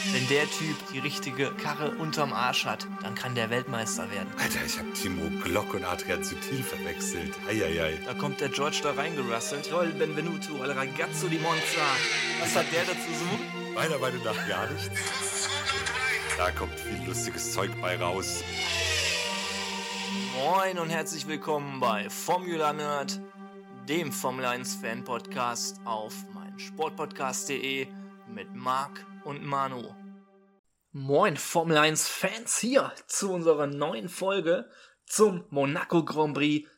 Wenn der Typ die richtige Karre unterm Arsch hat, dann kann der Weltmeister werden. Alter, ich hab Timo Glock und Adrian Sutil verwechselt. Eieiei. Da kommt der George da reingerasselt. Joel Benvenuto, al ragazzo di Monza. Was hat der dazu so? Meiner Meinung nach gar nichts. Da kommt viel lustiges Zeug bei raus. Moin und herzlich willkommen bei Formula Nerd, dem Formel 1 Fan Podcast auf meinsportpodcast.de mit Marc und Manu. Moin Formel 1 Fans, hier zu unserer neuen Folge zum Monaco Grand Prix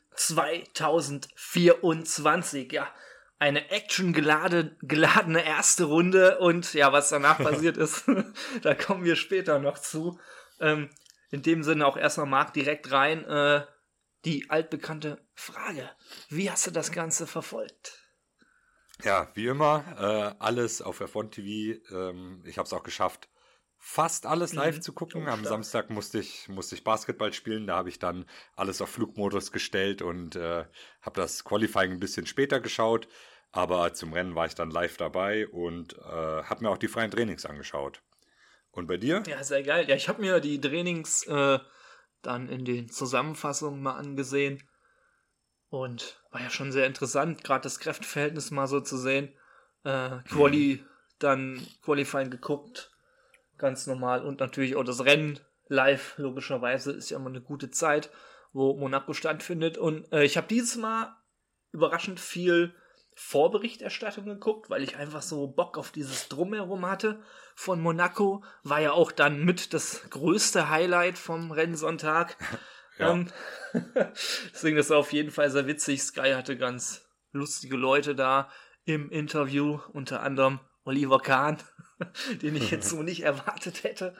2024. Ja, eine actiongeladene erste Runde und ja, was danach passiert ist, da kommen wir später noch zu. In dem Sinne auch erstmal Marc direkt rein, die altbekannte Frage. Wie hast du das Ganze verfolgt? Ja, wie immer, alles auf F1 TV. Ich habe es auch geschafft, fast alles live zu gucken. Am Samstag musste ich Basketball spielen. Da habe ich dann alles auf Flugmodus gestellt und habe das Qualifying ein bisschen später geschaut. Aber zum Rennen war ich dann live dabei und habe mir auch die freien Trainings angeschaut. Und bei dir? Ja, sehr geil. Ja, ich habe mir die Trainings dann in den Zusammenfassungen mal angesehen. Und war ja schon sehr interessant, gerade das Kräfteverhältnis mal so zu sehen. Qualifying geguckt, ganz normal. Und natürlich auch das Rennen live, logischerweise, ist ja immer eine gute Zeit, wo Monaco stattfindet. Und ich habe dieses Mal überraschend viel Vorberichterstattung geguckt, weil ich einfach so Bock auf dieses Drumherum hatte von Monaco. War ja auch dann mit das größte Highlight vom Rennsonntag. Ja. Deswegen ist es auf jeden Fall sehr witzig. Sky hatte ganz lustige Leute da im Interview, unter anderem Oliver Kahn, den ich jetzt so nicht erwartet hätte.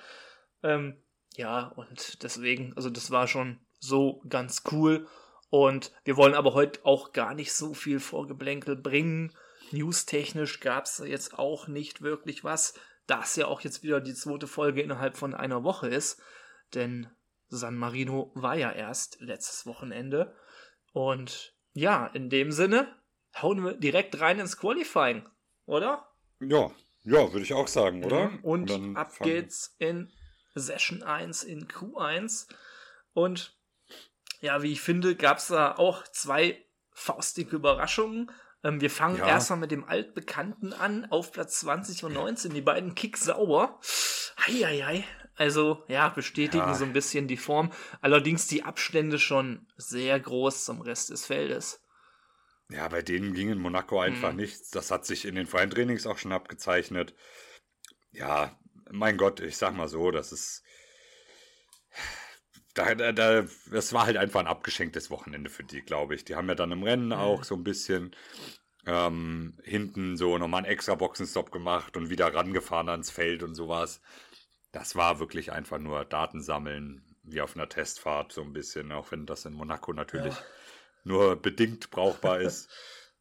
Ja, und deswegen, also das war schon so ganz cool. Und wir wollen aber heute auch gar nicht so viel Vorgeplänkel bringen. Newstechnisch gab es jetzt auch nicht wirklich was, da es ja auch jetzt wieder die zweite Folge innerhalb von einer Woche ist. Denn San Marino war ja erst letztes Wochenende. Und ja, in dem Sinne hauen wir direkt rein ins Qualifying, oder? Ja, würde ich auch sagen, oder? Und ab geht's in Session 1 in Q1. Und ja, wie ich finde, gab es da auch zwei faustige Überraschungen. Wir fangen erstmal mit dem Altbekannten an, auf Platz 20 und 19, die beiden Kick sauber. Heieiei. Also, ja, bestätigen so ein bisschen die Form. Allerdings die Abstände schon sehr groß zum Rest des Feldes. Ja, bei denen ging in Monaco einfach nichts. Das hat sich in den freien Trainings auch schon abgezeichnet. Ja, mein Gott, ich sag mal so, das ist... Das war halt einfach ein abgeschenktes Wochenende für die, glaube ich. Die haben ja dann im Rennen auch so ein bisschen hinten so nochmal einen extra Boxenstopp gemacht und wieder rangefahren ans Feld und sowas. Das war wirklich einfach nur Daten sammeln, wie auf einer Testfahrt so ein bisschen, auch wenn das in Monaco natürlich nur bedingt brauchbar ist.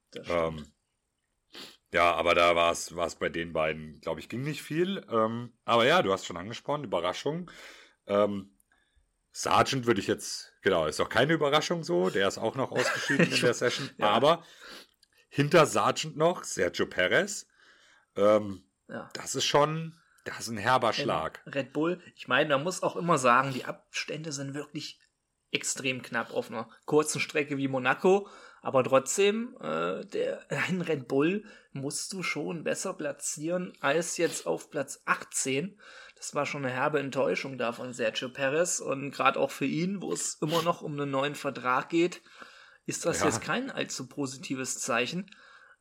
Ja, aber da war es bei den beiden, glaube ich, ging nicht viel. Aber ja, du hast schon angesprochen, Überraschung. Sargent würde ich jetzt, genau, ist auch keine Überraschung so, der ist auch noch ausgeschieden in der Session, aber hinter Sargent noch Sergio Perez, das ist ein herber Schlag. Red Bull, ich meine, man muss auch immer sagen, die Abstände sind wirklich extrem knapp auf einer kurzen Strecke wie Monaco, aber trotzdem, ein Red Bull musst du schon besser platzieren als jetzt auf Platz 18. Das war schon eine herbe Enttäuschung da von Sergio Perez und gerade auch für ihn, wo es immer noch um einen neuen Vertrag geht, ist das jetzt kein allzu positives Zeichen.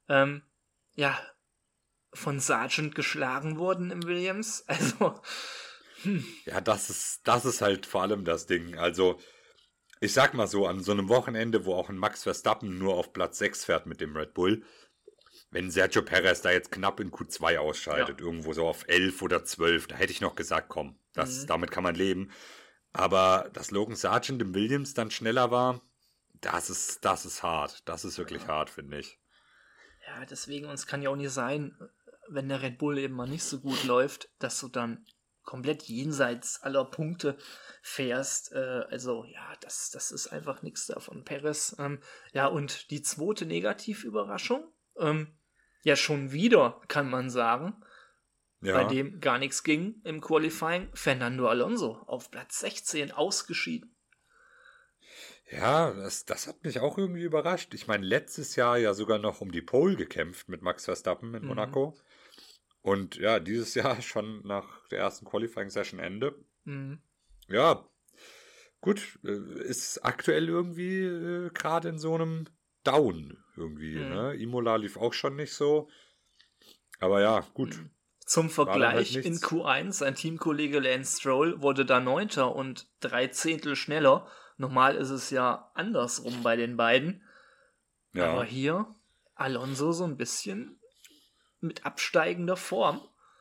Von Sargent geschlagen worden im Williams, also... Ja, das ist halt vor allem das Ding, also ich sag mal so, an so einem Wochenende, wo auch ein Max Verstappen nur auf Platz 6 fährt mit dem Red Bull, wenn Sergio Perez da jetzt knapp in Q2 ausscheidet, irgendwo so auf 11 oder 12, da hätte ich noch gesagt, komm, damit kann man leben. Aber dass Logan Sargent im Williams dann schneller war, das ist hart. Das ist wirklich hart, finde ich. Ja, deswegen, und es kann ja auch nicht sein, wenn der Red Bull eben mal nicht so gut läuft, dass du dann komplett jenseits aller Punkte fährst. Also ja, das ist einfach nichts davon. Perez, und die zweite Negativüberraschung, ja schon wieder, kann man sagen, bei Ja, dem gar nichts ging im Qualifying. Fernando Alonso auf Platz 16 ausgeschieden. ja, das hat mich auch irgendwie überrascht. Ich meine, letztes Jahr ja sogar noch um die Pole gekämpft mit Max Verstappen in Monaco. Und ja, dieses Jahr schon nach der ersten Qualifying-Session Ende. Mhm. Ja, gut, ist aktuell irgendwie gerade in so einem Down irgendwie, ne? Imola lief auch schon nicht so. Aber ja, gut, Zum war dann halt Vergleich in nichts. Q1, sein Teamkollege Lance Stroll wurde da Neunter und 3 Zehntel schneller. Normal ist es ja andersrum bei den beiden. Aber Ja, hier Alonso so ein bisschen mit absteigender Form.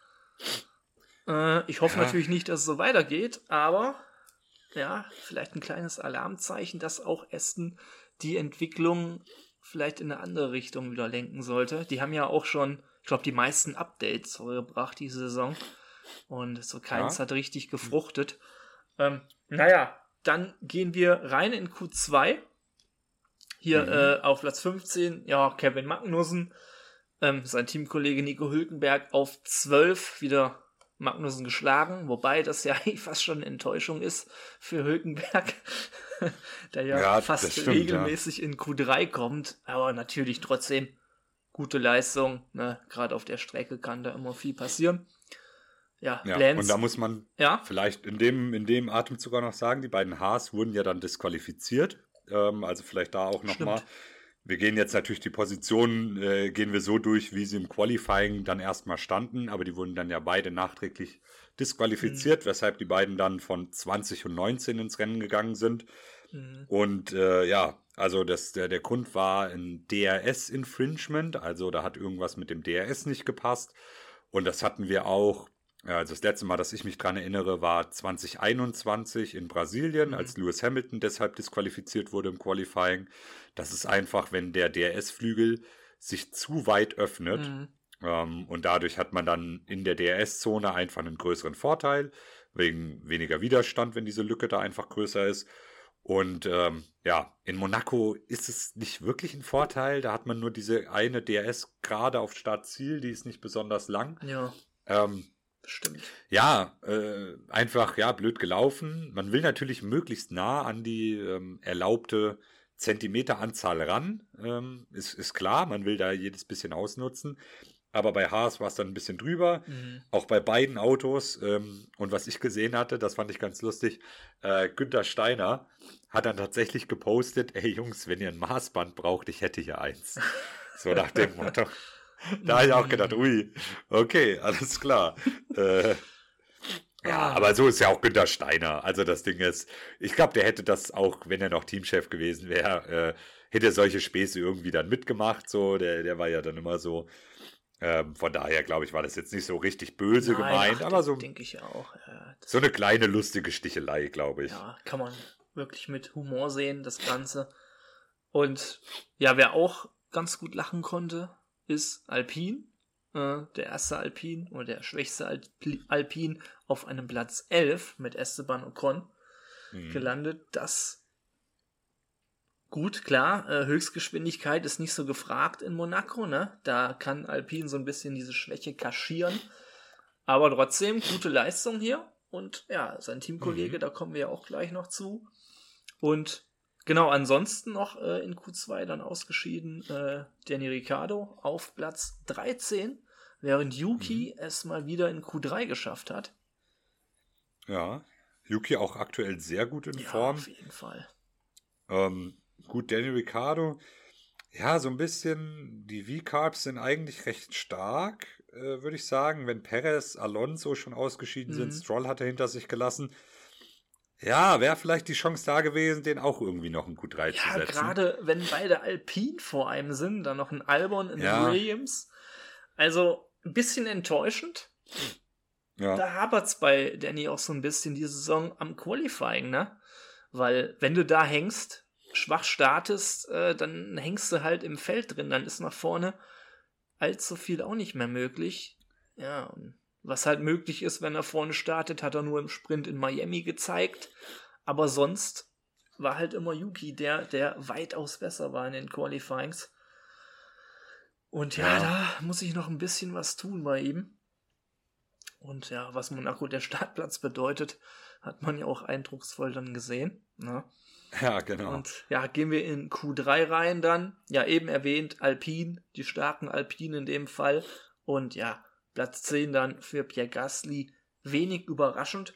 Ich hoffe ja, natürlich nicht, dass es so weitergeht, aber ja, vielleicht ein kleines Alarmzeichen, dass auch Aston die Entwicklung vielleicht in eine andere Richtung wieder lenken sollte. Die haben ja auch schon, ich glaube, die meisten Updates gebracht diese Saison. Und so keins ja. hat richtig gefruchtet. Naja, dann gehen wir rein in Q2. Hier auf Platz 15, ja, Kevin Magnussen. Sein Teamkollege Nico Hülkenberg auf 12 wieder Magnussen geschlagen, wobei das ja fast schon eine Enttäuschung ist für Hülkenberg, der ja Ja, fast das stimmt, regelmäßig in Q3 kommt, aber natürlich trotzdem gute Leistung, ne? Gerade auf der Strecke kann da immer viel passieren. Ja, Ja, und da Lance, muss man ja, vielleicht in dem Atemzug auch noch sagen, die beiden Haas wurden ja dann disqualifiziert. Also vielleicht da auch nochmal. stimmt. Wir gehen jetzt natürlich die Positionen, gehen wir so durch, wie sie im Qualifying dann erstmal standen, aber die wurden dann ja beide nachträglich disqualifiziert, weshalb die beiden dann von 20 und 19 ins Rennen gegangen sind. Und ja, also der Grund war ein DRS-Infringement, also da hat irgendwas mit dem DRS nicht gepasst. Und das hatten wir auch, also das letzte Mal, dass ich mich dran erinnere, war 2021 in Brasilien, als Lewis Hamilton deshalb disqualifiziert wurde im Qualifying. Das ist einfach, wenn der DRS-Flügel sich zu weit öffnet. Und dadurch hat man dann in der DRS-Zone einfach einen größeren Vorteil, wegen weniger Widerstand, wenn diese Lücke da einfach größer ist. Und ja, in Monaco ist es nicht wirklich ein Vorteil. Da hat man nur diese eine DRS gerade auf Startziel, die ist nicht besonders lang. Ja, Ähm, stimmt. ja, einfach, ja, blöd gelaufen. Man will natürlich möglichst nah an die erlaubte Zentimeteranzahl ran. Ist klar, man will da jedes bisschen ausnutzen. Aber bei Haas war es dann ein bisschen drüber. Auch bei beiden Autos. Und was ich gesehen hatte, das fand ich ganz lustig. Günther Steiner hat dann tatsächlich gepostet: Ey Jungs, wenn ihr ein Maßband braucht, ich hätte hier eins. So nach dem Motto. Da habe ich auch gedacht, ui, okay, alles klar. Ja, aber so ist ja auch Günther Steiner. Also das Ding ist, ich glaube, der hätte das auch, wenn er noch Teamchef gewesen wäre, hätte er solche Späße irgendwie dann mitgemacht. So, der war ja dann immer so. Von daher, glaube ich, war das jetzt nicht so richtig böse gemeint, aber so, denke ich auch. so eine kleine lustige Stichelei, glaube ich. Ja, kann man wirklich mit Humor sehen, das Ganze. Und ja, wer auch ganz gut lachen konnte, ist Alpine. Der erste Alpine oder der schwächste Alpine auf einem Platz 11 mit Esteban Ocon gelandet. Das gut, klar, Höchstgeschwindigkeit ist nicht so gefragt in Monaco, ne? Da kann Alpine so ein bisschen diese Schwäche kaschieren. Aber trotzdem, gute Leistung hier. Und ja, sein Teamkollege, da kommen wir ja auch gleich noch zu. Und genau, ansonsten noch in Q2 dann ausgeschieden Danny Ricciardo auf Platz 13, während Yuki es mal wieder in Q3 geschafft hat. Ja, Yuki auch aktuell sehr gut in Ja, Form. auf jeden Fall. Gut, Danny Ricciardo, ja, so ein bisschen, die V-Carbs sind eigentlich recht stark, würde ich sagen. Wenn Perez, Alonso schon ausgeschieden sind, Stroll hat er hinter sich gelassen. Ja, wäre vielleicht die Chance da gewesen, den auch irgendwie noch in Q3 zu Ja, setzen. gerade wenn beide Alpine vor einem sind, dann noch ein Albon, ein Ja. Williams. Also ein bisschen enttäuschend. Ja, Da hapert's bei Danny auch so ein bisschen die Saison am Qualifying, ne? Weil wenn du da hängst, schwach startest, dann hängst du halt im Feld drin, dann ist nach vorne allzu viel auch nicht mehr möglich. Ja, und was halt möglich ist, wenn er vorne startet, hat er nur im Sprint in Miami gezeigt. Aber sonst war halt immer Yuki der weitaus besser war in den Qualifyings. Und ja, Ja. da muss ich noch ein bisschen was tun bei ihm. Und ja, was Monaco der Startplatz bedeutet, hat man ja auch eindrucksvoll dann gesehen. Ne? Ja, genau. Und ja, gehen wir in Q3 rein dann. Ja, eben erwähnt, Alpine, die starken Alpine in dem Fall. Und ja, Platz 10 dann für Pierre Gasly. Wenig überraschend.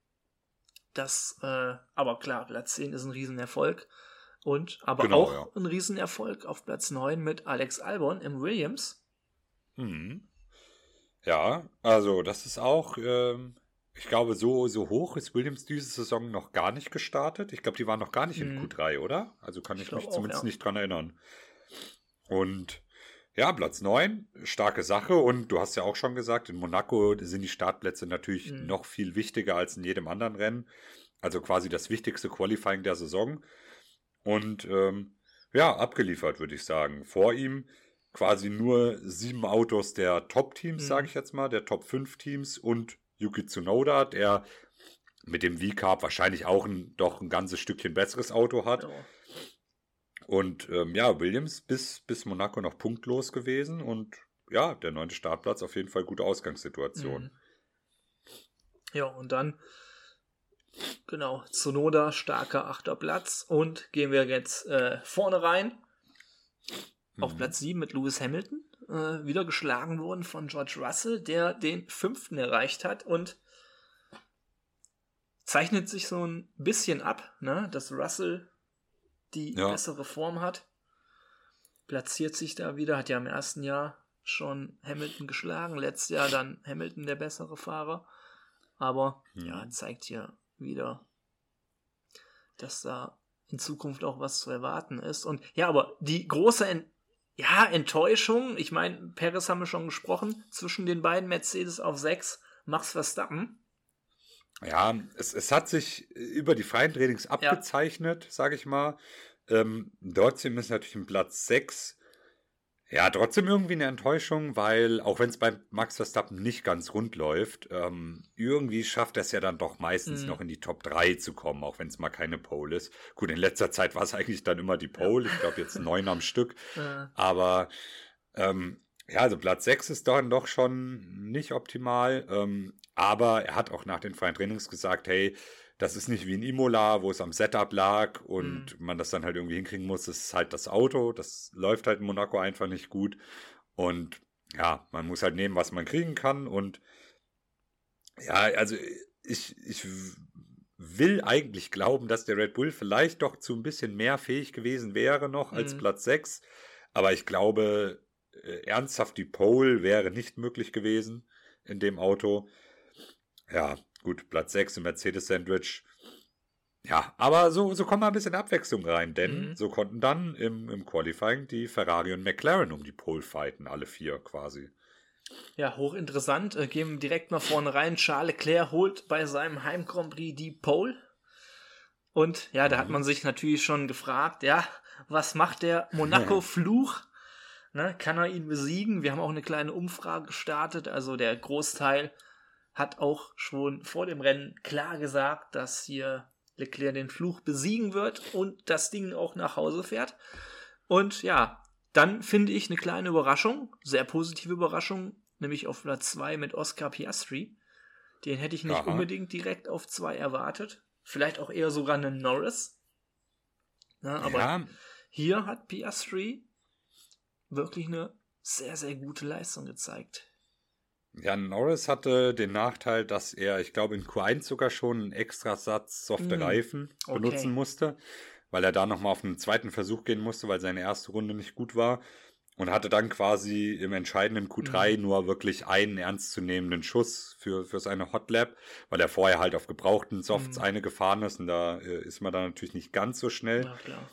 Aber klar, Platz 10 ist ein Riesenerfolg. Aber Genau, auch ein Riesenerfolg auf Platz 9 mit Alex Albon im Williams. Mhm. Ja, also das ist auch, ich glaube, so hoch ist Williams diese Saison noch gar nicht gestartet. Ich glaube, die waren noch gar nicht in Q3, oder? Also kann ich mich zumindest nicht dran erinnern. Und ja, Platz 9, starke Sache. Und du hast ja auch schon gesagt, in Monaco sind die Startplätze natürlich noch viel wichtiger als in jedem anderen Rennen. Also quasi das wichtigste Qualifying der Saison. Und ja, abgeliefert, würde ich sagen. Vor ihm quasi nur 7 Autos der Top-Teams, sage ich jetzt mal, der Top-5-Teams und Yuki Tsunoda, der mit dem V-Carb wahrscheinlich auch doch ein ganzes Stückchen besseres Auto hat. Ja. Und ja, Williams bis Monaco noch punktlos gewesen und ja, der 9. Startplatz auf jeden Fall gute Ausgangssituation. Ja, und dann genau, Tsunoda, starker 8. Platz und gehen wir jetzt vorne rein. Auf Platz 7 mit Lewis Hamilton, wieder geschlagen worden von George Russell, der den 5. erreicht hat und zeichnet sich so ein bisschen ab, ne, dass Russell die bessere Form hat. Platziert sich da wieder, hat ja im ersten Jahr schon Hamilton geschlagen, letztes Jahr dann Hamilton der bessere Fahrer. Aber ja, zeigt hier wieder, dass da in Zukunft auch was zu erwarten ist. Und ja, aber die große Enttäuschung, ich meine, Perez haben wir schon gesprochen, zwischen den beiden Mercedes auf 6, Max Verstappen. Ja, es hat sich über die freien Trainings abgezeichnet, sage ich mal. Trotzdem ist natürlich ein Platz 6 ja trotzdem irgendwie eine Enttäuschung, weil auch wenn es bei Max Verstappen nicht ganz rund läuft, irgendwie schafft er es ja dann doch meistens noch in die Top 3 zu kommen, auch wenn es mal keine Pole ist. Gut, in letzter Zeit war es eigentlich dann immer die Pole, ich glaube jetzt 9 am Stück, aber ja, also Platz 6 ist dann doch schon nicht optimal, aber er hat auch nach den freien Trainings gesagt, hey, das ist nicht wie in Imola, wo es am Setup lag und man das dann halt irgendwie hinkriegen muss. Das ist halt das Auto, das läuft halt in Monaco einfach nicht gut und ja, man muss halt nehmen, was man kriegen kann und ja, also ich will eigentlich glauben, dass der Red Bull vielleicht doch zu ein bisschen mehr fähig gewesen wäre noch als Platz 6, aber ich glaube, ernsthaft die Pole wäre nicht möglich gewesen in dem Auto. Ja, gut, Platz 6 im Mercedes-Sandwich. Ja, aber so kommt mal ein bisschen Abwechslung rein, denn so konnten dann im Qualifying die Ferrari und McLaren um die Pole fighten, alle 4 quasi. Ja, hochinteressant. Gehen wir direkt mal vorne rein. Charles Leclerc holt bei seinem Heim-Grand Prix die Pole. Und ja, da hat man sich natürlich schon gefragt, ja, was macht der Monaco-Fluch? Ne, kann er ihn besiegen? Wir haben auch eine kleine Umfrage gestartet. Also der Großteil hat auch schon vor dem Rennen klar gesagt, dass hier Leclerc den Fluch besiegen wird und das Ding auch nach Hause fährt. Und ja, dann finde ich eine kleine Überraschung, sehr positive Überraschung, nämlich auf Platz 2 mit Oscar Piastri. Den hätte ich nicht unbedingt direkt auf 2 erwartet. Vielleicht auch eher sogar einen Norris. Na, aber hier hat Piastri wirklich eine sehr, sehr gute Leistung gezeigt. Ja, Norris hatte den Nachteil, dass er, ich glaube, in Q1 sogar schon einen Extrasatz softe Reifen benutzen musste, weil er da nochmal auf einen zweiten Versuch gehen musste, weil seine erste Runde nicht gut war und hatte dann quasi im entscheidenden Q3 nur wirklich einen ernstzunehmenden Schuss für seine Hot Lap, weil er vorher halt auf gebrauchten Softs eine gefahren ist und da ist man dann natürlich nicht ganz so schnell. Ja, klar.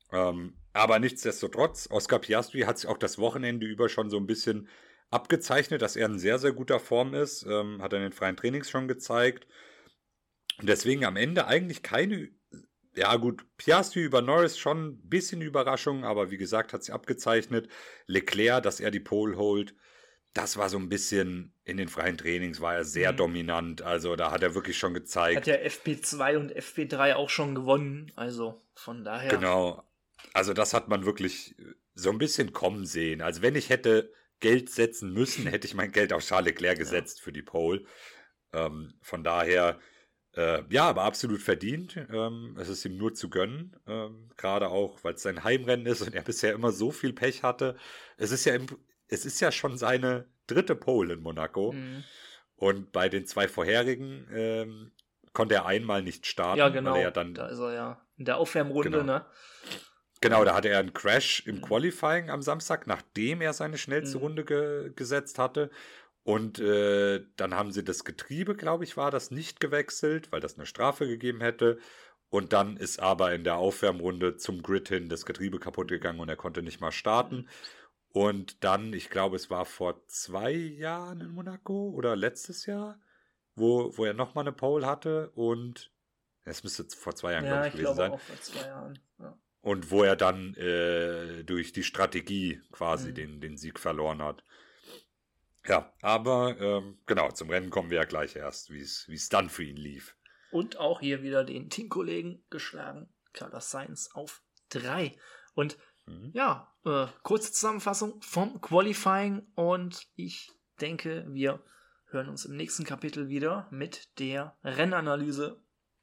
Aber nichtsdestotrotz, Oscar Piastri hat sich auch das Wochenende über schon so ein bisschen abgezeichnet, dass er in sehr, sehr guter Form ist. Hat er in den freien Trainings schon gezeigt. Und deswegen am Ende eigentlich keine, ja gut, Piastri über Norris schon ein bisschen Überraschung, aber wie gesagt, hat sich abgezeichnet. Leclerc, dass er die Pole holt, das war so ein bisschen, in den freien Trainings war er sehr dominant. Also da hat er wirklich schon gezeigt. Hat ja FP2 und FP3 auch schon gewonnen, also von daher. Genau. Also das hat man wirklich so ein bisschen kommen sehen. Also wenn ich hätte Geld setzen müssen, hätte ich mein Geld auf Charles Leclerc gesetzt für die Pole. Von daher, aber absolut verdient. Es ist ihm nur zu gönnen. Gerade auch, weil es sein Heimrennen ist und er bisher immer so viel Pech hatte. Es ist ja schon seine 3. Pole in Monaco. Mhm. Und bei den 2 vorherigen konnte er einmal nicht starten. Ja, genau. Weil er dann, da ist er ja in der Aufwärmrunde, Genau. ne? Genau, da hatte er einen Crash im Qualifying am Samstag, nachdem er seine schnellste Runde gesetzt hatte. Und dann haben sie das Getriebe, glaube ich, war das nicht gewechselt, weil das eine Strafe gegeben hätte. Und dann ist aber in der Aufwärmrunde zum Grid hin das Getriebe kaputt gegangen und er konnte nicht mal starten. Und dann, ich glaube, es war vor 2 Jahren in Monaco oder letztes Jahr, wo er nochmal eine Pole hatte. Und es müsste vor 2 Jahren, glaube ich, gewesen sein. Ja, ich glaube auch vor 2 Jahren. Ja. Und wo er dann durch die Strategie quasi den Sieg verloren hat. Ja, aber genau, zum Rennen kommen wir ja gleich erst, wie es dann für ihn lief. Und auch hier wieder den Teamkollegen geschlagen, Carlos Sainz auf 3. Und kurze Zusammenfassung vom Qualifying und ich denke, wir hören uns im nächsten Kapitel wieder mit der Rennanalyse.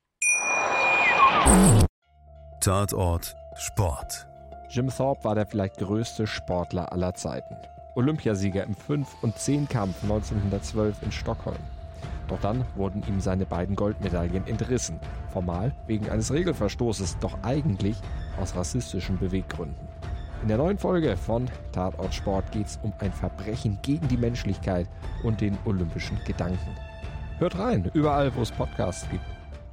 Tatort Sport. Jim Thorpe war der vielleicht größte Sportler aller Zeiten. Olympiasieger im 5- und 10-Kampf 1912 in Stockholm. Doch dann wurden ihm seine beiden Goldmedaillen entrissen. Formal wegen eines Regelverstoßes, doch eigentlich aus rassistischen Beweggründen. In der neuen Folge von Tatort Sport geht es um ein Verbrechen gegen die Menschlichkeit und den olympischen Gedanken. Hört rein, überall wo es Podcasts gibt.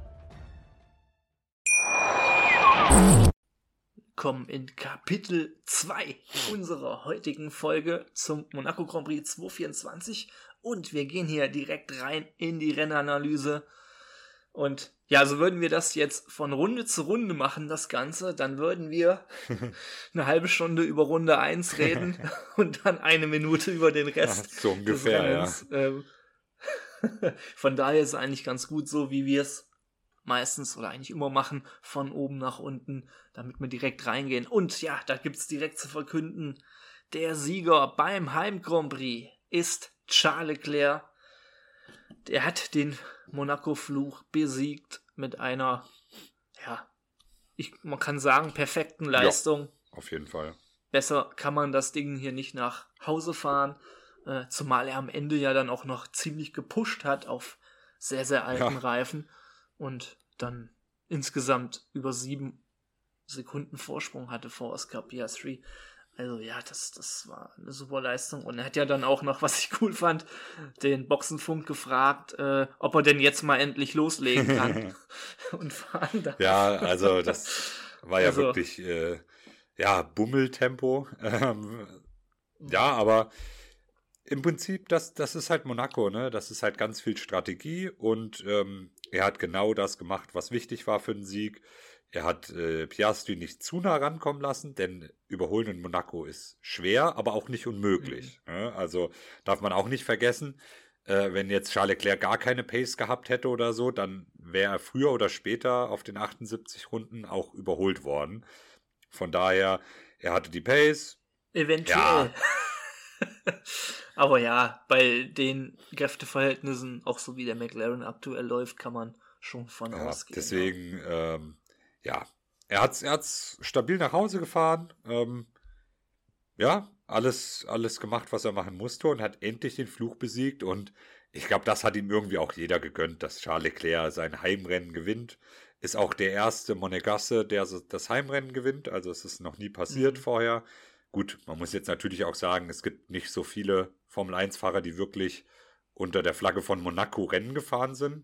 Kommen in Kapitel 2 unserer heutigen Folge zum Monaco Grand Prix 2024 und wir gehen hier direkt rein in die Rennanalyse und ja, also würden wir das jetzt von Runde zu Runde machen, das Ganze, dann würden wir eine halbe Stunde über Runde 1 reden und dann 1 Minute über den Rest so ungefähr, des Rennens. Von daher ist es eigentlich ganz gut so, wie wir es meistens oder eigentlich immer machen, von oben nach unten, damit wir direkt reingehen. Und ja, da gibt es direkt zu verkünden, der Sieger beim Heim Grand Prix ist Charles Leclerc. Der hat den Monaco-Fluch besiegt mit einer, man kann sagen, perfekten Leistung. Ja, auf jeden Fall. Besser kann man das Ding hier nicht nach Hause fahren, zumal er am Ende ja dann auch noch ziemlich gepusht hat auf sehr, sehr alten Reifen. Und dann insgesamt über 7 Sekunden Vorsprung hatte vor Oscar Piastri. Also ja, das war eine super Leistung. Und er hat ja dann auch noch, was ich cool fand, den Boxenfunk gefragt, ob er denn jetzt mal endlich loslegen kann und fahren darf. Ja, also das war ja wirklich Bummeltempo. Aber im Prinzip, das ist halt Monaco, ne? Das ist halt ganz viel Strategie und er hat genau das gemacht, was wichtig war für den Sieg. Er hat Piastri nicht zu nah rankommen lassen, denn Überholen in Monaco ist schwer, aber auch nicht unmöglich. Ne? Also darf man auch nicht vergessen, wenn jetzt Charles Leclerc gar keine Pace gehabt hätte oder so, dann wäre er früher oder später auf den 78 Runden auch überholt worden. Von daher, er hatte die Pace. Eventuell. Ja. Aber ja, bei den Kräfteverhältnissen, auch so wie der McLaren aktuell läuft, kann man schon von ausgehen. Deswegen, er hat's stabil nach Hause gefahren. Alles gemacht, was er machen musste und hat endlich den Fluch besiegt. Und ich glaube, das hat ihm irgendwie auch jeder gegönnt, dass Charles Leclerc sein Heimrennen gewinnt. Ist auch der erste Monegasse, der das Heimrennen gewinnt. Also es ist noch nie passiert vorher. Gut, man muss jetzt natürlich auch sagen, es gibt nicht so viele Formel-1-Fahrer, die wirklich unter der Flagge von Monaco Rennen gefahren sind.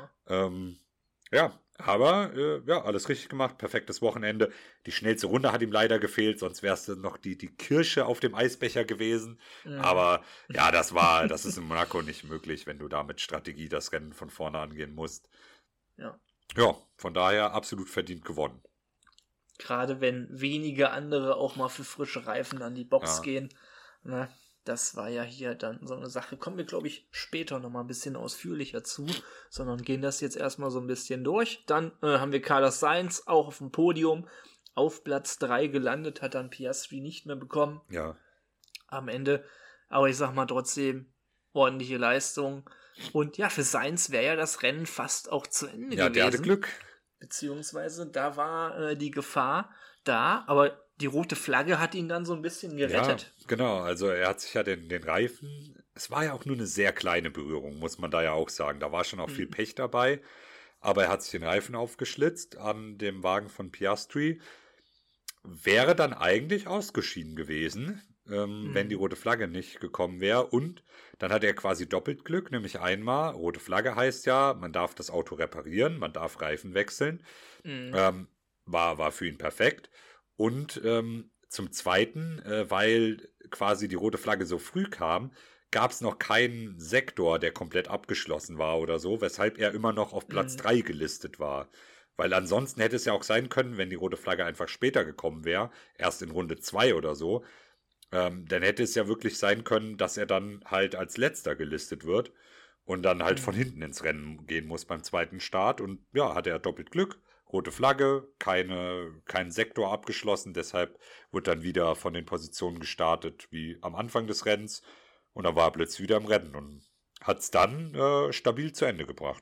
Ja. Aber alles richtig gemacht, perfektes Wochenende. Die schnellste Runde hat ihm leider gefehlt, sonst wäre es noch die Kirsche auf dem Eisbecher gewesen. Ja. Aber ja, das ist in Monaco nicht möglich, wenn du da mit Strategie das Rennen von vorne angehen musst. Ja, von daher absolut verdient gewonnen. Gerade wenn wenige andere auch mal für frische Reifen an die Box gehen. Ne? Das war ja hier dann so eine Sache. Kommen wir, glaube ich, später nochmal ein bisschen ausführlicher zu, sondern gehen das jetzt erstmal so ein bisschen durch. Dann haben wir Carlos Sainz auch auf dem Podium. Auf Platz 3 gelandet, hat dann Piastri nicht mehr bekommen. Ja. Am Ende Aber ich sag mal trotzdem, ordentliche Leistung. Und ja, für Sainz wäre ja das Rennen fast auch zu Ende gewesen. Ja, der hatte Glück. Beziehungsweise da war die Gefahr da, aber die rote Flagge hat ihn dann so ein bisschen gerettet. Ja, genau. Also er hat sich ja den Reifen, es war ja auch nur eine sehr kleine Berührung, muss man da ja auch sagen. Da war schon auch viel Pech dabei, aber er hat sich den Reifen aufgeschlitzt an dem Wagen von Piastri. Wäre dann eigentlich ausgeschieden gewesen, wenn die rote Flagge nicht gekommen wäre. Und dann hat er quasi doppelt Glück, nämlich einmal, rote Flagge heißt ja, man darf das Auto reparieren, man darf Reifen wechseln. War für ihn perfekt. Und zum Zweiten, weil quasi die rote Flagge so früh kam, gab es noch keinen Sektor, der komplett abgeschlossen war oder so, weshalb er immer noch auf Platz 3 gelistet war. Weil ansonsten hätte es ja auch sein können, wenn die rote Flagge einfach später gekommen wäre, erst in Runde 2 oder so, dann hätte es ja wirklich sein können, dass er dann halt als Letzter gelistet wird und dann halt von hinten ins Rennen gehen muss beim zweiten Start. Und ja, hatte er doppelt Glück. Rote Flagge, kein Sektor abgeschlossen, deshalb wird dann wieder von den Positionen gestartet wie am Anfang des Rennens und dann war er plötzlich wieder im Rennen und hat es dann stabil zu Ende gebracht.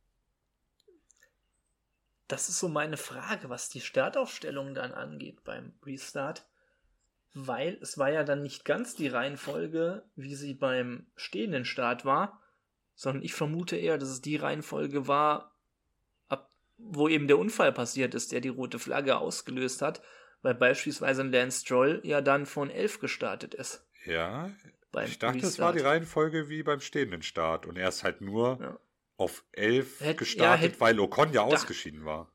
Das ist so meine Frage, was die Startaufstellung dann angeht beim Restart, weil es war ja dann nicht ganz die Reihenfolge, wie sie beim stehenden Start war, sondern ich vermute eher, dass es die Reihenfolge war, wo eben der Unfall passiert ist, der die rote Flagge ausgelöst hat, weil beispielsweise Lance Stroll ja dann von 11 gestartet ist. Ja, ich dachte, es war die Reihenfolge wie beim stehenden Start und er ist halt nur auf 11 gestartet, weil Ocon ja ausgeschieden war.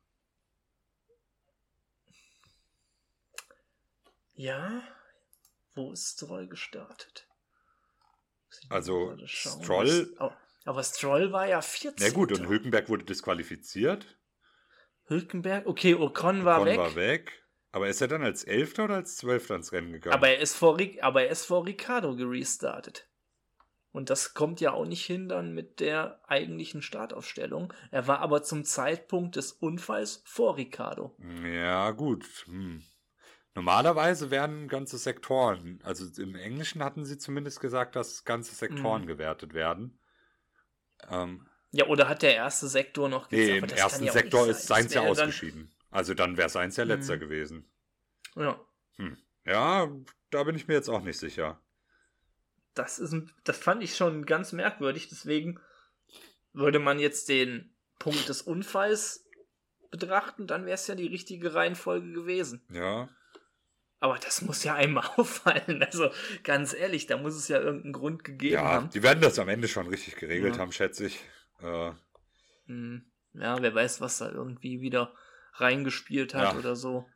Ja, wo ist Stroll gestartet? Also Stroll... Aber Stroll war ja 14. Na gut, und Hülkenberg wurde disqualifiziert. Hülkenberg? Okay, Ocon war weg. Aber ist er dann als 11. oder als 12. ins Rennen gegangen? Aber er ist vor Ricciardo gerestartet. Und das kommt ja auch nicht hin dann mit der eigentlichen Startaufstellung. Er war aber zum Zeitpunkt des Unfalls vor Ricciardo. Ja, gut. Normalerweise werden ganze Sektoren, also im Englischen hatten sie zumindest gesagt, dass ganze Sektoren gewertet werden. Ja, oder hat der erste Sektor noch gesagt? Nee, im ersten Sektor ist Sainz ja ausgeschieden. Also dann wäre Sainz ja letzter gewesen. Ja. Ja, da bin ich mir jetzt auch nicht sicher. Das fand ich schon ganz merkwürdig, deswegen würde man jetzt den Punkt des Unfalls betrachten, dann wäre es ja die richtige Reihenfolge gewesen. Ja. Aber das muss ja einem auffallen. Also ganz ehrlich, da muss es ja irgendeinen Grund gegeben haben. Ja, die werden das am Ende schon richtig geregelt haben, schätze ich. Ja, wer weiß, was da irgendwie wieder reingespielt hat oder so.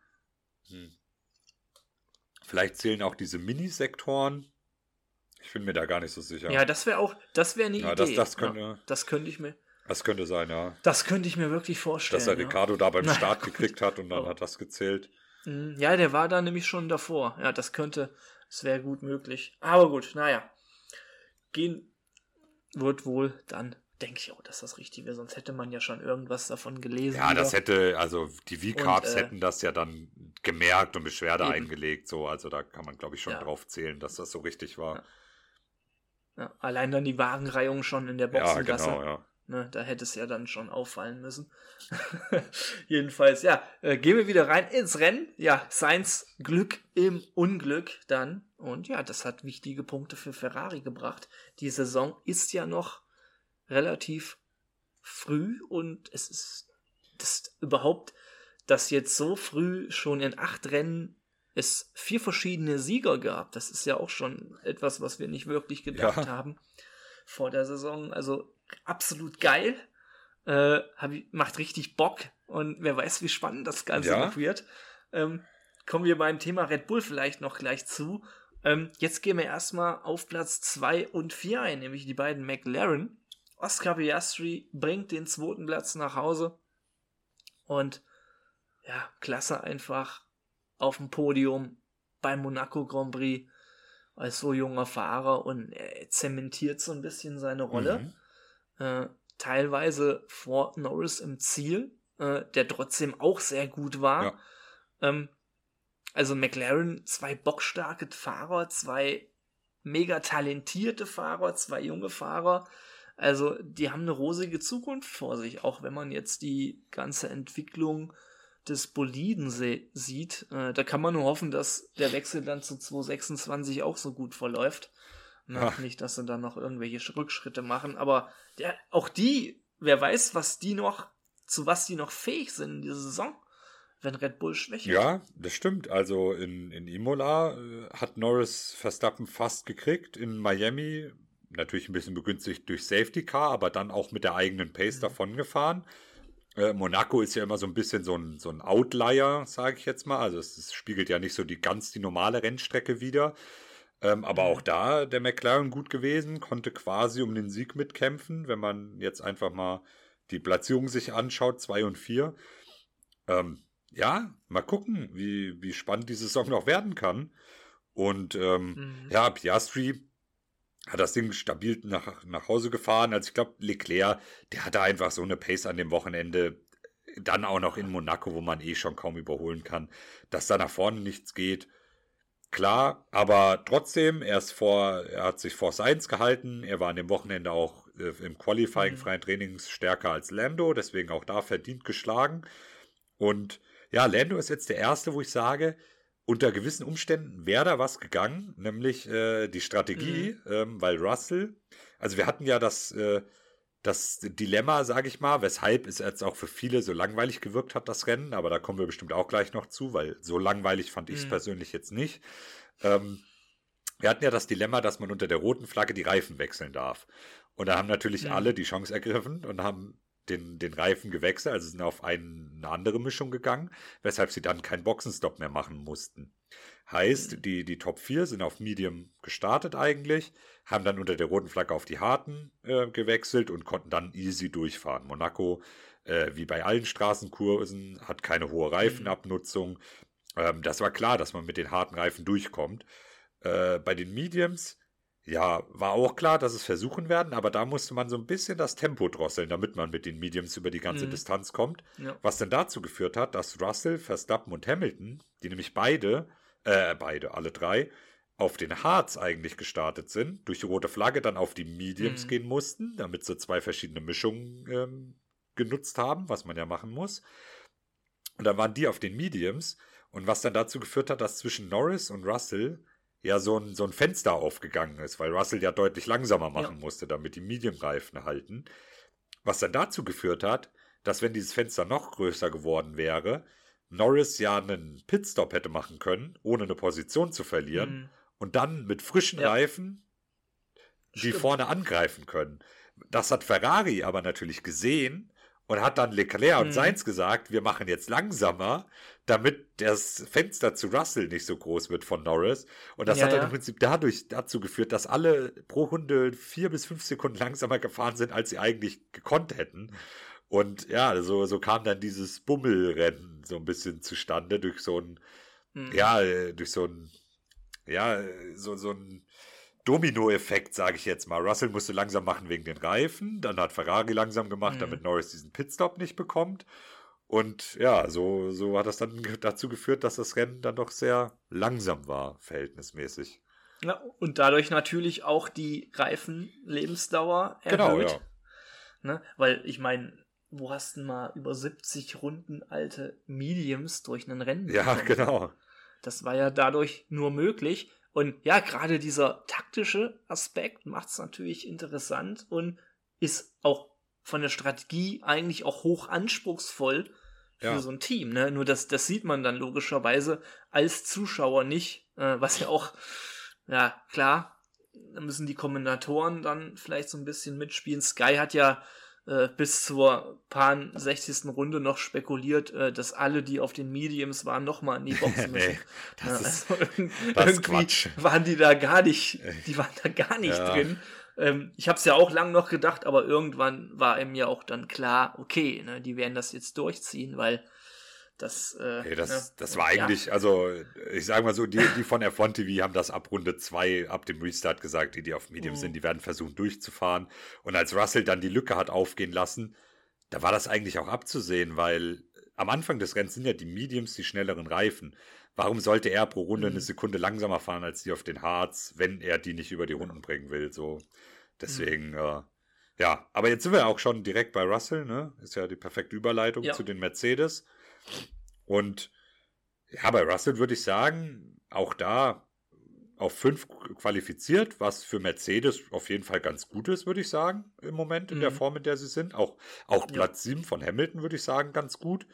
Vielleicht zählen auch diese Minisektoren. Ich bin mir da gar nicht so sicher. Ja, das wäre eine Idee. Das könnte sein, ja. Das könnte ich mir wirklich vorstellen. Dass er Ricciardo da beim Start gekriegt hat und dann hat das gezählt. Ja, der war da nämlich schon davor. Ja, das wäre gut möglich. Aber gut, naja. Gehen wird wohl dann, denke ich auch, dass das richtig wäre. Sonst hätte man ja schon irgendwas davon gelesen. Ja, die V-Carbs hätten das ja dann gemerkt und Beschwerde eingelegt. So, also da kann man, glaube ich, schon drauf zählen, dass das so richtig war. Ja, allein dann die Wagenreihung schon in der Boxengasse. Ja, genau, ja. Ne, da hätte es ja dann schon auffallen müssen. Jedenfalls, gehen wir wieder rein ins Rennen. Ja, Sainz Glück im Unglück dann. Und ja, das hat wichtige Punkte für Ferrari gebracht. Die Saison ist ja noch relativ früh und es ist dass jetzt so früh schon in 8 Rennen es 4 verschiedene Sieger gab. Das ist ja auch schon etwas, was wir nicht wirklich gedacht haben vor der Saison. Also absolut geil. Macht richtig Bock. Und wer weiß, wie spannend das Ganze noch wird. Kommen wir beim Thema Red Bull vielleicht noch gleich zu. Jetzt gehen wir erstmal auf Platz 2 und 4 ein, nämlich die beiden McLaren. Oscar Piastri bringt den 2. Platz nach Hause. Und ja, klasse einfach auf dem Podium beim Monaco Grand Prix als so junger Fahrer und er zementiert so ein bisschen seine Rolle. Teilweise vor Norris im Ziel, der trotzdem auch sehr gut war. Also McLaren, 2 bockstarke Fahrer, 2 mega talentierte Fahrer, 2 junge Fahrer. Also die haben eine rosige Zukunft vor sich, auch wenn man jetzt die ganze Entwicklung des Boliden sieht. Da kann man nur hoffen, dass der Wechsel dann zu 2026 auch so gut verläuft. Nicht, dass sie dann noch irgendwelche Rückschritte machen, aber auch die, wer weiß, zu was die noch fähig sind in dieser Saison, wenn Red Bull schwächelt. Ja, das stimmt. Also in Imola hat Norris Verstappen fast gekriegt, in Miami natürlich ein bisschen begünstigt durch Safety Car, aber dann auch mit der eigenen Pace davon gefahren. Monaco ist ja immer so ein bisschen so ein Outlier, sage ich jetzt mal. Also es spiegelt ja nicht so die normale Rennstrecke wider. Aber auch da der McLaren gut gewesen, konnte quasi um den Sieg mitkämpfen, wenn man jetzt einfach mal die Platzierung sich anschaut, 2 und 4. Ja, mal gucken, wie spannend die Saison noch werden kann. Und ja, Piastri hat das Ding stabil nach Hause gefahren. Also ich glaube, Leclerc, der hatte einfach so eine Pace an dem Wochenende, dann auch noch in Monaco, wo man schon kaum überholen kann, dass da nach vorne nichts geht. Klar, aber trotzdem, er hat sich vor Sainz gehalten, er war an dem Wochenende auch im Qualifying freien Trainings stärker als Lando, deswegen auch da verdient geschlagen. Und ja, Lando ist jetzt der Erste, wo ich sage, unter gewissen Umständen wäre da was gegangen, nämlich die Strategie, weil Russell, also wir hatten ja das Dilemma, sage ich mal, weshalb es jetzt auch für viele so langweilig gewirkt hat, das Rennen, aber da kommen wir bestimmt auch gleich noch zu, weil so langweilig fand ich es persönlich jetzt nicht. Wir hatten ja das Dilemma, dass man unter der roten Flagge die Reifen wechseln darf. Und da haben natürlich alle die Chance ergriffen und haben den Reifen gewechselt, also sind auf eine andere Mischung gegangen, weshalb sie dann keinen Boxenstopp mehr machen mussten. Heißt, die Top 4 sind auf Medium gestartet eigentlich, haben dann unter der roten Flagge auf die harten gewechselt und konnten dann easy durchfahren. Monaco, wie bei allen Straßenkursen, hat keine hohe Reifenabnutzung. Das war klar, dass man mit den harten Reifen durchkommt. Bei den Mediums, ja, war auch klar, dass es versuchen werden, aber da musste man so ein bisschen das Tempo drosseln, damit man mit den Mediums über die ganze Distanz kommt. Ja. Was dann dazu geführt hat, dass Russell, Verstappen und Hamilton, die nämlich alle drei, auf den Hards eigentlich gestartet sind, durch die rote Flagge dann auf die Mediums gehen mussten, damit sie 2 verschiedene Mischungen genutzt haben, was man ja machen muss. Und dann waren die auf den Mediums und was dann dazu geführt hat, dass zwischen Norris und Russell ja so ein Fenster aufgegangen ist, weil Russell ja deutlich langsamer machen musste, damit die Medium-Reifen halten. Was dann dazu geführt hat, dass wenn dieses Fenster noch größer geworden wäre, Norris ja einen Pitstop hätte machen können, ohne eine Position zu verlieren und dann mit frischen Reifen die vorne angreifen können. Das hat Ferrari aber natürlich gesehen und hat dann Leclerc und Sainz gesagt, wir machen jetzt langsamer, damit das Fenster zu Russell nicht so groß wird von Norris. Und das hat dann im Prinzip dazu geführt, dass alle pro Runde 4 bis 5 Sekunden langsamer gefahren sind, als sie eigentlich gekonnt hätten. Und ja, so kam dann dieses Bummelrennen so ein bisschen zustande durch so ein Domino-Effekt, sage ich jetzt mal. Russell musste langsam machen wegen den Reifen, dann hat Ferrari langsam gemacht, damit Norris diesen Pitstop nicht bekommt. Und ja, so hat das dann dazu geführt, dass das Rennen dann doch sehr langsam war, verhältnismäßig. Ja, und dadurch natürlich auch die Reifenlebensdauer erhöht. Genau, ja. Ne? Weil ich meine, wo hast du mal über 70 Runden alte Mediums durch ein Rennen bekommen? Ja, genau. Das war ja dadurch nur möglich. Und ja, gerade dieser taktische Aspekt macht es natürlich interessant und ist auch von der Strategie eigentlich auch hoch anspruchsvoll für so ein Team. Ne? Nur das sieht man dann logischerweise als Zuschauer nicht, was ja auch, ja klar, da müssen die Kommentatoren dann vielleicht so ein bisschen mitspielen. Sky hat ja bis zur 60. Runde noch spekuliert, dass alle, die auf den Mediums waren, nochmal in die Boxen müssen. Das ist Quatsch. Waren die da gar nicht, drin. Ich habe es ja auch lang noch gedacht, aber irgendwann war einem ja auch dann klar, okay, ne, die werden das jetzt durchziehen, weil das war eigentlich, also ich sage mal so, die von F1 TV haben das ab Runde 2, ab dem Restart gesagt, die auf Medium sind, die werden versuchen durchzufahren. Und als Russell dann die Lücke hat aufgehen lassen, da war das eigentlich auch abzusehen, weil am Anfang des Rennens sind ja die Mediums die schnelleren Reifen. Warum sollte er pro Runde eine Sekunde langsamer fahren als die auf den Hards, wenn er die nicht über die Runden bringen will? So, deswegen, ja. Aber jetzt sind wir auch schon direkt bei Russell, ne? Ist ja die perfekte Überleitung zu den Mercedes. Und ja, bei Russell würde ich sagen, auch da auf 5 qualifiziert, was für Mercedes auf jeden Fall ganz gut ist, würde ich sagen, im Moment in der Form, in der sie sind. Auch Platz 7 von Hamilton, würde ich sagen, ganz gut.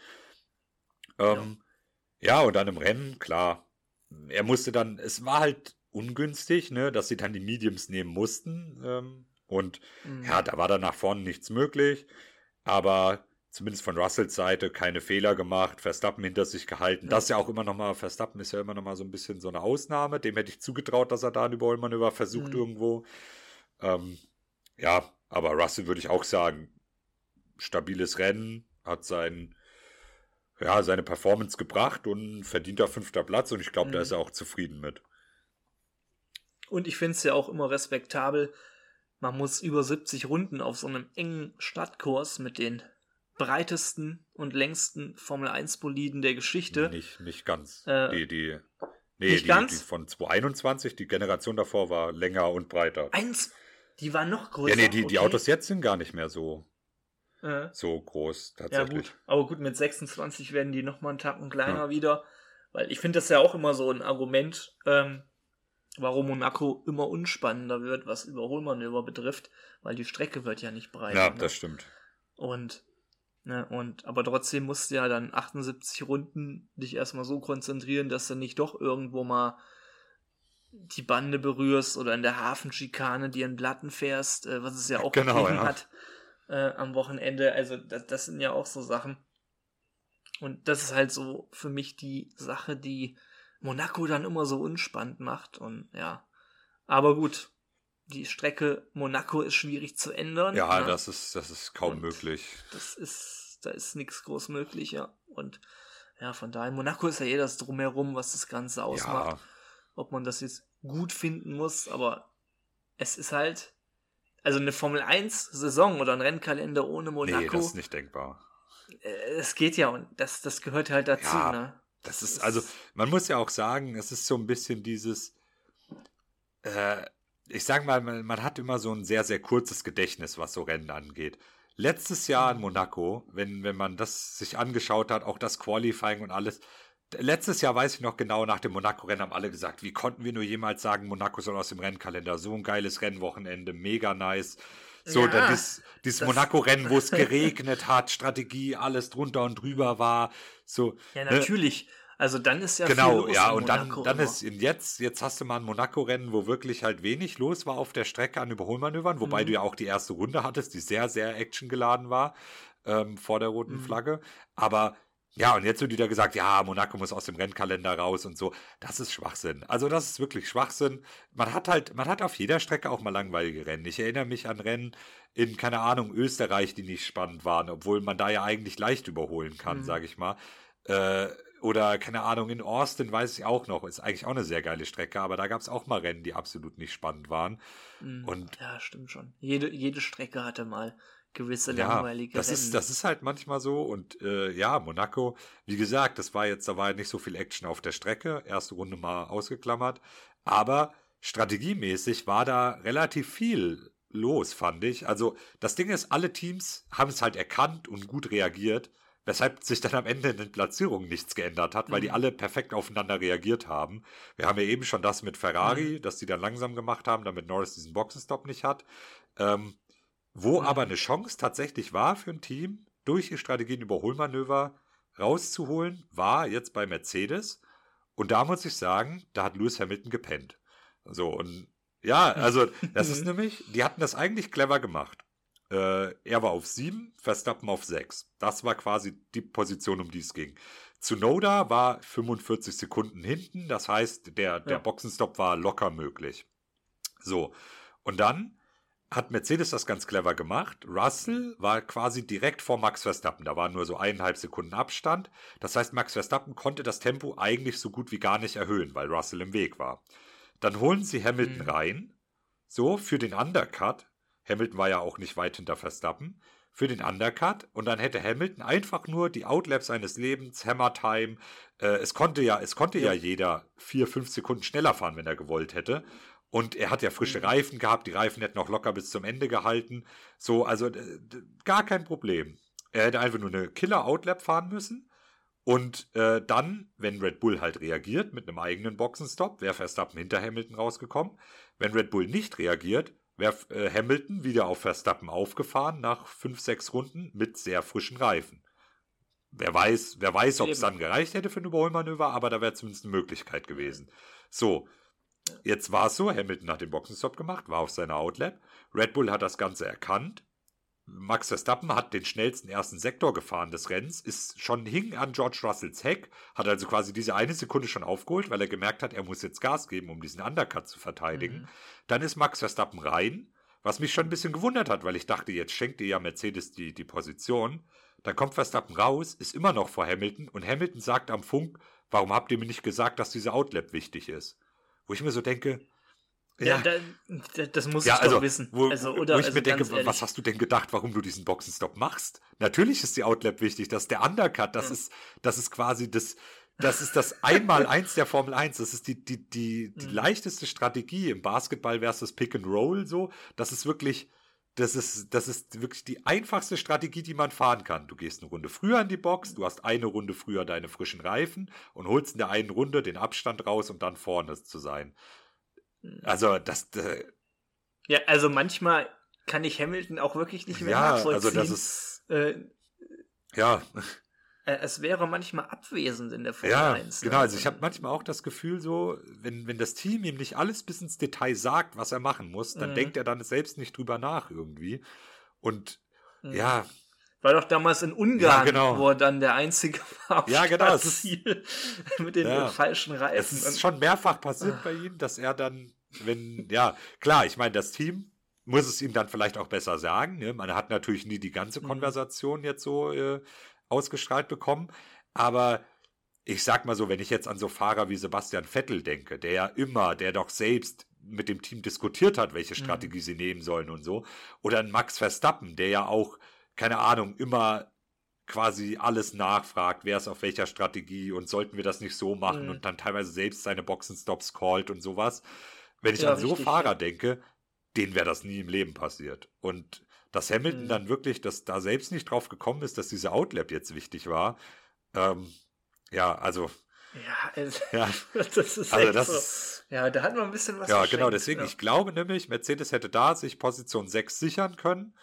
Ja, und dann im Rennen, klar, er musste dann, es war halt ungünstig, ne, dass sie dann die Mediums nehmen mussten. Und ja, da war dann nach vorne nichts möglich, aber zumindest von Russells Seite keine Fehler gemacht, Verstappen hinter sich gehalten. Das ist ja auch immer noch mal, Verstappen ist ja immer noch mal so ein bisschen so eine Ausnahme. Dem hätte ich zugetraut, dass er da ein Überholmanöver versucht irgendwo. Ja, aber Russell würde ich auch sagen, stabiles Rennen, hat seine Performance gebracht und verdienter 5. Platz und ich glaube, da ist er auch zufrieden mit. Und ich finde es ja auch immer respektabel, man muss über 70 Runden auf so einem engen Stadtkurs mit den breitesten und längsten Formel-1-Boliden der Geschichte. Nicht ganz. Nicht die ganz? Die von 2021, die Generation davor war länger und breiter. Die war noch größer. Ja, die Autos jetzt sind gar nicht mehr so groß, tatsächlich. Ja, gut. Aber gut, mit 26 werden die nochmal einen Tacken kleiner wieder. Weil ich finde das ja auch immer so ein Argument, warum Monaco immer unspannender wird, was Überholmanöver betrifft, weil die Strecke wird ja nicht breiter. Ja, das stimmt. Aber trotzdem musst du ja dann 78 Runden dich erstmal so konzentrieren, dass du nicht doch irgendwo mal die Bande berührst oder in der Hafenschikane dir einen Platten fährst, was es ja auch gegeben hat am Wochenende. Also das sind ja auch so Sachen. Und das ist halt so für mich die Sache, die Monaco dann immer so unspannend macht. Und ja, aber gut. Die Strecke Monaco ist schwierig zu ändern. Ja, ne? Das ist kaum möglich. Da ist nichts groß möglich, ja. Und ja, von daher, Monaco ist ja das Drumherum, was das Ganze ausmacht. Ja. Ob man das jetzt gut finden muss, aber es ist halt, also eine Formel-1-Saison oder ein Rennkalender ohne Monaco. Nee, das ist nicht denkbar. Es geht ja und das gehört halt dazu, ja, ne? Das ist, also, man muss ja auch sagen, es ist so ein bisschen dieses, ich sag mal, man hat immer so ein sehr, sehr kurzes Gedächtnis, was so Rennen angeht. Letztes Jahr in Monaco, wenn man das sich angeschaut hat, auch das Qualifying und alles, letztes Jahr weiß ich noch genau, nach dem Monaco-Rennen haben alle gesagt, wie konnten wir nur jemals sagen, Monaco soll aus dem Rennkalender, so ein geiles Rennwochenende, mega nice. So, ja, dann dieses Monaco-Rennen, wo es geregnet hat, Strategie, alles drunter und drüber war, so. Ja, natürlich. Also dann ist ja genau, viel los ja, in und Monaco dann ist jetzt hast du mal ein Monaco-Rennen, wo wirklich halt wenig los war auf der Strecke an Überholmanövern, wobei du ja auch die erste Runde hattest, die sehr, sehr actiongeladen war, vor der roten Flagge. Aber ja, und jetzt wird wieder gesagt, ja, Monaco muss aus dem Rennkalender raus und so. Das ist Schwachsinn. Also das ist wirklich Schwachsinn. Man hat auf jeder Strecke auch mal langweilige Rennen. Ich erinnere mich an Rennen in, keine Ahnung, Österreich, die nicht spannend waren, obwohl man da ja eigentlich leicht überholen kann, sage ich mal. Oder, keine Ahnung, in Austin weiß ich auch noch, ist eigentlich auch eine sehr geile Strecke, aber da gab es auch mal Rennen, die absolut nicht spannend waren. Und ja, stimmt schon. Jede Strecke hatte mal gewisse langweilige Rennen. Das ist halt manchmal so. Und ja, Monaco, wie gesagt, da war nicht so viel Action auf der Strecke. Erste Runde mal ausgeklammert. Aber strategiemäßig war da relativ viel los, fand ich. Also das Ding ist, alle Teams haben es halt erkannt und gut reagiert, weshalb sich dann am Ende in den Platzierungen nichts geändert hat, weil die alle perfekt aufeinander reagiert haben. Wir haben ja eben schon das mit Ferrari, dass die dann langsam gemacht haben, damit Norris diesen Boxenstopp nicht hat. Wo aber eine Chance tatsächlich war für ein Team, durch die Strategien Überholmanöver rauszuholen, war jetzt bei Mercedes. Und da muss ich sagen, da hat Lewis Hamilton gepennt. So, und ja, also das ist nämlich, die hatten das eigentlich clever gemacht. Er war auf 7, Verstappen auf 6. Das war quasi die Position, um die es ging. Tsunoda war 45 Sekunden hinten, das heißt, der Boxenstopp war locker möglich. So, und dann hat Mercedes das ganz clever gemacht. Russell war quasi direkt vor Max Verstappen. Da waren nur so 1,5 Sekunden Abstand. Das heißt, Max Verstappen konnte das Tempo eigentlich so gut wie gar nicht erhöhen, weil Russell im Weg war. Dann holen sie Hamilton rein, so für den Undercut. Hamilton war ja auch nicht weit hinter Verstappen. für den Undercut und dann hätte Hamilton einfach nur die Outlap seines Lebens, Hammer Time, es konnte ja jeder 4-5 Sekunden schneller fahren, wenn er gewollt hätte. Und er hat ja frische Reifen gehabt, die Reifen hätten auch locker bis zum Ende gehalten. So, also gar kein Problem. Er hätte einfach nur eine Killer-Outlap fahren müssen. Und dann, wenn Red Bull halt reagiert mit einem eigenen Boxenstopp, wäre Verstappen hinter Hamilton rausgekommen. Wenn Red Bull nicht reagiert, wäre Hamilton wieder auf Verstappen aufgefahren nach 5-6 Runden mit sehr frischen Reifen. Wer weiß, ob es dann gereicht hätte für ein Überholmanöver, aber da wäre zumindest eine Möglichkeit gewesen. So, jetzt war es so, Hamilton hat den Boxenstopp gemacht, war auf seiner Outlap. Red Bull hat das Ganze erkannt. Max Verstappen hat den schnellsten ersten Sektor gefahren des Rennens, hing an George Russells Heck, hat also quasi diese eine Sekunde schon aufgeholt, weil er gemerkt hat, er muss jetzt Gas geben, um diesen Undercut zu verteidigen. Dann ist Max Verstappen rein, was mich schon ein bisschen gewundert hat, weil ich dachte, jetzt schenkt ihr ja Mercedes die Position. Dann kommt Verstappen raus, ist immer noch vor Hamilton und Hamilton sagt am Funk, warum habt ihr mir nicht gesagt, dass diese Outlap wichtig ist? Wo ich mir so denke, das muss ich doch wissen. Wo ich mir denke, was hast du denn gedacht, warum du diesen Boxenstopp machst? Natürlich ist die Outlap wichtig, das ist der Undercut, das ist quasi das ist das Einmaleins der Formel 1, das ist die leichteste Strategie im Basketball versus Pick and Roll so, das ist wirklich die einfachste Strategie, die man fahren kann. Du gehst eine Runde früher in die Box, du hast eine Runde früher deine frischen Reifen und holst in der einen Runde den Abstand raus, um dann vorne zu sein. Also, ja, also manchmal kann ich Hamilton auch wirklich nicht mehr nachvollziehen. Also das ist... ja. Es wäre manchmal abwesend in der Formel 1. Genau, also ich habe manchmal auch das Gefühl so, wenn das Team ihm nicht alles bis ins Detail sagt, was er machen muss, dann denkt er dann selbst nicht drüber nach irgendwie. Und ja... War doch damals in Ungarn, wo er dann der Einzige war auf Ziel mit den falschen Reifen. Es ist schon mehrfach passiert bei ihm, dass er dann, klar, ich meine, das Team muss es ihm dann vielleicht auch besser sagen. Ne? Man hat natürlich nie die ganze Konversation jetzt so ausgestrahlt bekommen, aber ich sag mal so, wenn ich jetzt an so Fahrer wie Sebastian Vettel denke, der doch selbst mit dem Team diskutiert hat, welche Strategie sie nehmen sollen und so, oder ein Max Verstappen, der ja auch keine Ahnung, immer quasi alles nachfragt, wer ist auf welcher Strategie und sollten wir das nicht so machen und dann teilweise selbst seine Boxenstops callt und sowas. Wenn ich an so Fahrer denke, denen wäre das nie im Leben passiert. Und dass Hamilton dann wirklich, dass da selbst nicht drauf gekommen ist, dass diese Outlap jetzt wichtig war, also... Ja, das ist also echt so. Ja, da hat man ein bisschen was verschenkt. Genau, deswegen, ich glaube nämlich, Mercedes hätte da sich Position 6 sichern können.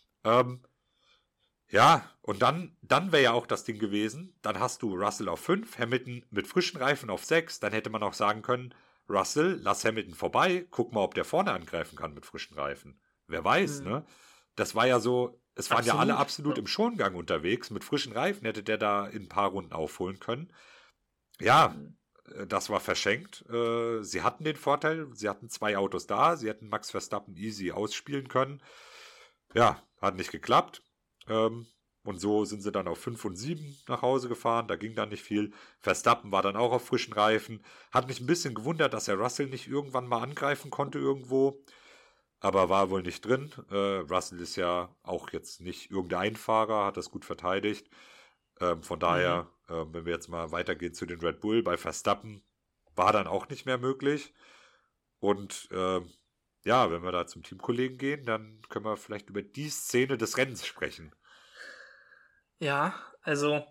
Ja, und dann wäre ja auch das Ding gewesen, dann hast du Russell auf 5, Hamilton mit frischen Reifen auf 6, dann hätte man auch sagen können, Russell, lass Hamilton vorbei, guck mal, ob der vorne angreifen kann mit frischen Reifen. Wer weiß, ne? Das war ja so, es waren ja alle absolut im Schongang unterwegs, mit frischen Reifen hätte der da in ein paar Runden aufholen können. Ja, das war verschenkt. Sie hatten den Vorteil, sie hatten 2 Autos da, sie hätten Max Verstappen easy ausspielen können. Ja, hat nicht geklappt. Und so sind sie dann auf 5 und 7 nach Hause gefahren, da ging dann nicht viel. Verstappen war dann auch auf frischen Reifen. Hat mich ein bisschen gewundert, dass er Russell nicht irgendwann mal angreifen konnte irgendwo, aber war wohl nicht drin. Russell ist ja auch jetzt nicht irgendein Fahrer, hat das gut verteidigt. Von daher, wenn wir jetzt mal weitergehen zu den Red Bull, bei Verstappen war dann auch nicht mehr möglich. Und wenn wir da zum Teamkollegen gehen, dann können wir vielleicht über die Szene des Rennens sprechen. Ja, also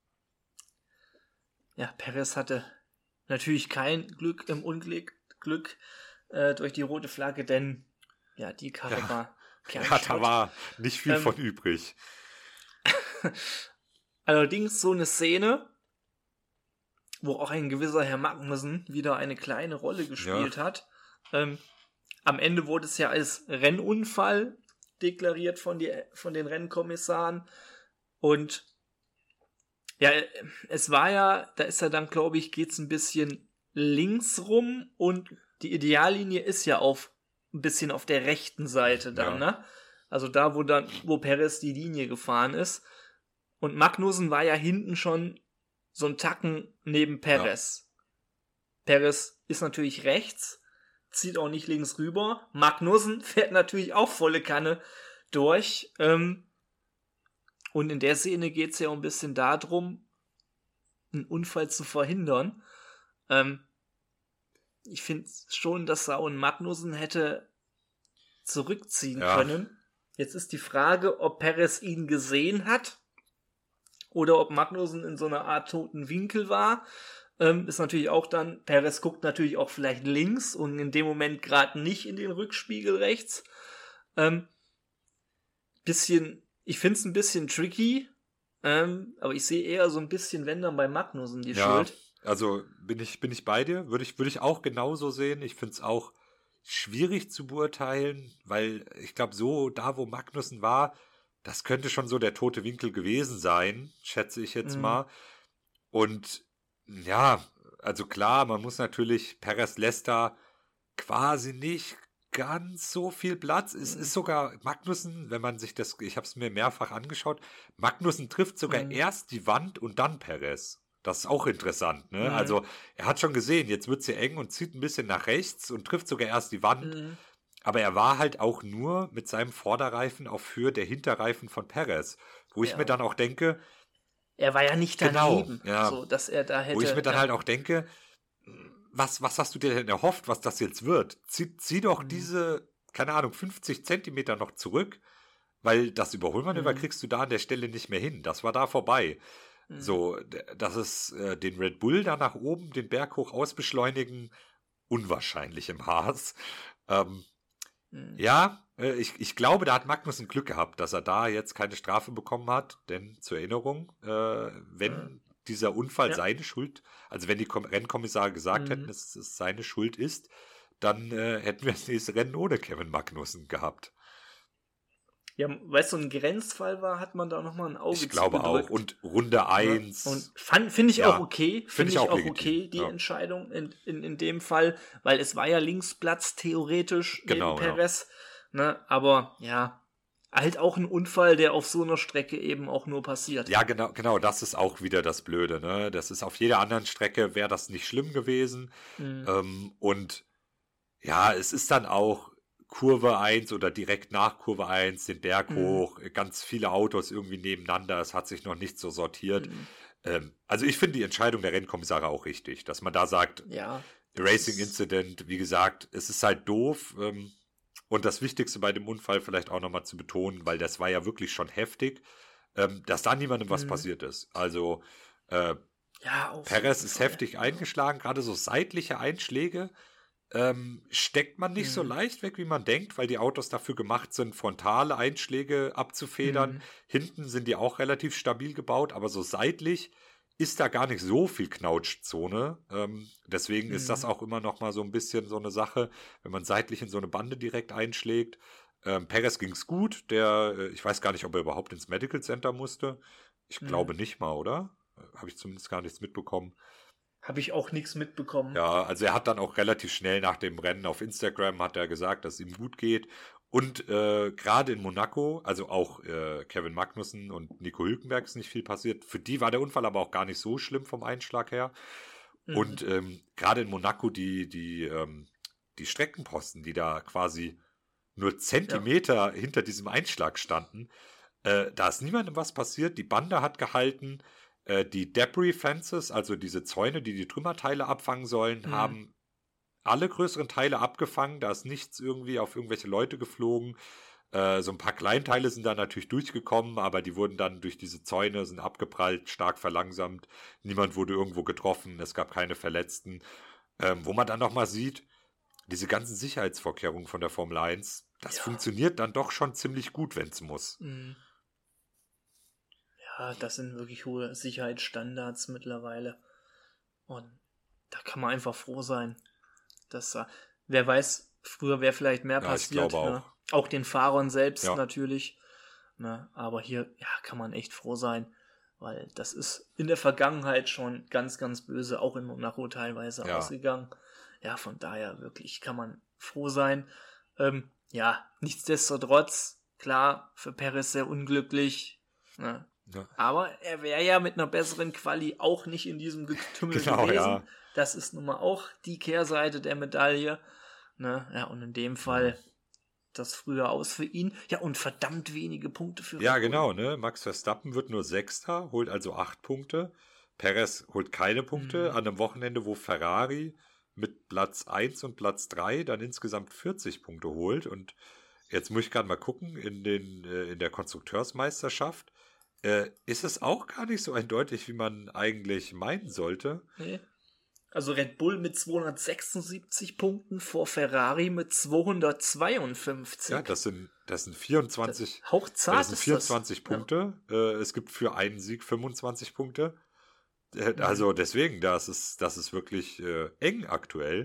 Perez hatte natürlich kein Glück im Unglück durch die rote Flagge, denn die Karre war Kernschrott. Da war nicht viel von übrig. Allerdings so eine Szene, wo auch ein gewisser Herr Magnussen wieder eine kleine Rolle gespielt hat. Am Ende wurde es ja als Rennunfall deklariert von den Rennkommissaren. Und es war da ist er dann, glaube ich, geht's ein bisschen links rum und die Ideallinie ist ja ein bisschen auf der rechten Seite dann, ne? Also da, wo Perez die Linie gefahren ist. Und Magnussen war ja hinten schon so ein Tacken neben Perez. Ja. Perez ist natürlich rechts, zieht auch nicht links rüber. Magnussen fährt natürlich auch volle Kanne durch. Und in der Szene geht es ja auch ein bisschen darum, einen Unfall zu verhindern. Ich finde schon, dass Sauen Magnussen hätte zurückziehen können. Jetzt ist die Frage, ob Perez ihn gesehen hat oder ob Magnussen in so einer Art toten Winkel war. Ist natürlich auch dann, Perez guckt natürlich auch vielleicht links und in dem Moment gerade nicht in den Rückspiegel rechts. Ich finde es ein bisschen tricky, aber ich sehe eher so ein bisschen, wenn dann bei Magnussen die Schuld. Also bin ich bei dir, würde ich auch genauso sehen. Ich finde es auch schwierig zu beurteilen, weil ich glaube, so da, wo Magnussen war, das könnte schon so der tote Winkel gewesen sein, schätze ich jetzt mal. Und ja, also klar, man muss natürlich, Perez lässt da quasi nicht ganz so viel Platz. Es ist sogar Magnussen, wenn man sich das, ich habe es mir mehrfach angeschaut, Magnussen trifft sogar erst die Wand und dann Perez. Das ist auch interessant, ne? Also er hat schon gesehen, jetzt wird es hier eng und zieht ein bisschen nach rechts und trifft sogar erst die Wand. Aber er war halt auch nur mit seinem Vorderreifen auf Höhe der Hinterreifen von Perez. Wo ich mir dann auch denke, er war ja nicht daneben, so, dass er da hätte. Wo ich mir dann halt auch denke, was hast du dir denn erhofft, was das jetzt wird? Zieh doch diese, keine Ahnung, 50 Zentimeter noch zurück, weil das Überholmanöver kriegst du da an der Stelle nicht mehr hin. Das war da vorbei. So, dass es den Red Bull da nach oben, den Berg hoch ausbeschleunigen, unwahrscheinlich im Haas. Ja, ich glaube, da hat Magnussen Glück gehabt, dass er da jetzt keine Strafe bekommen hat, denn zur Erinnerung, wenn dieser Unfall seine Schuld, also wenn die Rennkommissare gesagt hätten, dass es seine Schuld ist, dann hätten wir das nächste Rennen ohne Kevin Magnussen gehabt. Ja, weil es so ein Grenzfall war, hat man da nochmal ein Auge zugedrückt. Ich glaube auch. Und Runde 1. Und finde ich auch okay. Finde ich auch okay, die Entscheidung in dem Fall, weil es war ja Linksplatz theoretisch neben Perez. Ne? Aber ja, halt auch ein Unfall, der auf so einer Strecke eben auch nur passiert. Ja, genau, das ist auch wieder das Blöde. Ne? Das ist auf jeder anderen Strecke, wäre das nicht schlimm gewesen. Und ja, es ist dann auch Kurve 1 oder direkt nach Kurve 1, den Berg hoch, ganz viele Autos irgendwie nebeneinander, es hat sich noch nicht so sortiert. Also ich finde die Entscheidung der Rennkommissare auch richtig, dass man da sagt, Racing Incident, wie gesagt, es ist halt doof. Und das Wichtigste bei dem Unfall vielleicht auch nochmal zu betonen, weil das war ja wirklich schon heftig, dass da niemandem was passiert ist. Also Perez ist heftig eingeschlagen, gerade so seitliche Einschläge steckt man nicht so leicht weg, wie man denkt, weil die Autos dafür gemacht sind, frontale Einschläge abzufedern. Hinten sind die auch relativ stabil gebaut, aber so seitlich ist da gar nicht so viel Knautschzone. Deswegen ist das auch immer noch mal so ein bisschen so eine Sache, wenn man seitlich in so eine Bande direkt einschlägt. Perez ging's gut. Ich weiß gar nicht, ob er überhaupt ins Medical Center musste. Ich glaube nicht mal, oder? Habe ich zumindest gar nichts mitbekommen. Habe ich auch nichts mitbekommen. Ja, also er hat dann auch relativ schnell nach dem Rennen auf Instagram hat er gesagt, dass es ihm gut geht. Und gerade in Monaco, also auch Kevin Magnussen und Nico Hülkenberg ist nicht viel passiert. Für die war der Unfall aber auch gar nicht so schlimm vom Einschlag her. Und gerade in Monaco die Streckenposten, die da quasi nur Zentimeter hinter diesem Einschlag standen, da ist niemandem was passiert. Die Bande hat gehalten. Die Debris Fences, also diese Zäune, die Trümmerteile abfangen sollen, haben alle größeren Teile abgefangen. Da ist nichts irgendwie auf irgendwelche Leute geflogen. So ein paar Kleinteile sind da natürlich durchgekommen, aber die wurden dann durch diese Zäune, sind abgeprallt, stark verlangsamt. Niemand wurde irgendwo getroffen, es gab keine Verletzten. Wo man dann nochmal sieht, diese ganzen Sicherheitsvorkehrungen von der Formel 1, das funktioniert dann doch schon ziemlich gut, wenn es muss. Ja, das sind wirklich hohe Sicherheitsstandards mittlerweile. Und da kann man einfach froh sein, dass wer weiß, früher wäre vielleicht mehr passiert. Ich glaube auch. Ne? Auch den Fahrern selbst natürlich. Ne? Aber hier kann man echt froh sein, weil das ist in der Vergangenheit schon ganz, ganz böse, auch in Monaco teilweise ausgegangen. Ja, von daher wirklich kann man froh sein. Nichtsdestotrotz, klar, für Perez sehr unglücklich. Ne? Ja. Aber er wäre ja mit einer besseren Quali auch nicht in diesem Getümmel gewesen. Ja. Das ist nun mal auch die Kehrseite der Medaille. Ne? Ja, und in dem Fall das früher aus für ihn. Ja, und verdammt wenige Punkte für Ja, Red Bull. genau, ne? Max Verstappen wird nur Sechster, holt also 8 Punkte. Perez holt keine Punkte an einem Wochenende, wo Ferrari mit Platz 1 und Platz 3 dann insgesamt 40 Punkte holt. Und jetzt muss ich gerade mal gucken, in der Konstrukteursmeisterschaft ist es auch gar nicht so eindeutig, wie man eigentlich meinen sollte. Nee. Also Red Bull mit 276 Punkten vor Ferrari mit 252. Ja, das sind 24, Hauchzart das sind ist 24 das. Punkte. Es gibt für einen Sieg 25 Punkte. Also deswegen, das ist wirklich eng aktuell.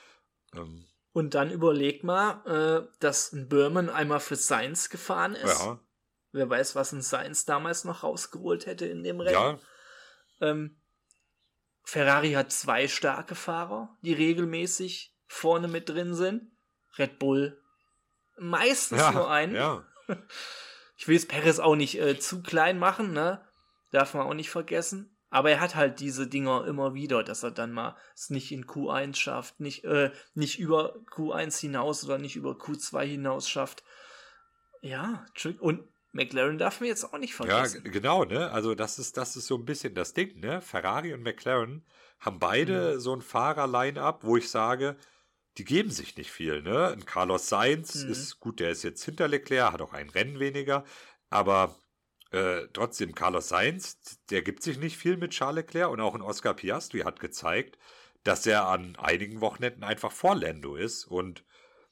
Und dann überleg mal, dass ein Burman einmal für Sainz gefahren ist. Ja, Wer weiß, was ein Sainz damals noch rausgeholt hätte in dem Rennen. ja, Ferrari hat 2 starke Fahrer, die regelmäßig vorne mit drin sind. Red Bull meistens nur einen. ja. Ich will jetzt Perez auch nicht zu klein machen, ne? Darf man auch nicht vergessen. Aber er hat halt diese Dinger immer wieder, dass er dann mal es nicht in Q1 schafft, nicht über Q1 hinaus oder nicht über Q2 hinaus schafft. Ja, und McLaren darf man jetzt auch nicht vergessen. Ja, genau, ne? Also das ist so ein bisschen das Ding, ne? Ferrari und McLaren haben beide so ein Fahrer-Line-Up, wo ich sage, die geben sich nicht viel, ne? Ein Carlos Sainz ist gut, der ist jetzt hinter Leclerc, hat auch ein Rennen weniger, aber trotzdem, Carlos Sainz, der gibt sich nicht viel mit Charles Leclerc, und auch ein Oscar Piastri hat gezeigt, dass er an einigen Wochenenden einfach vor Lando ist, und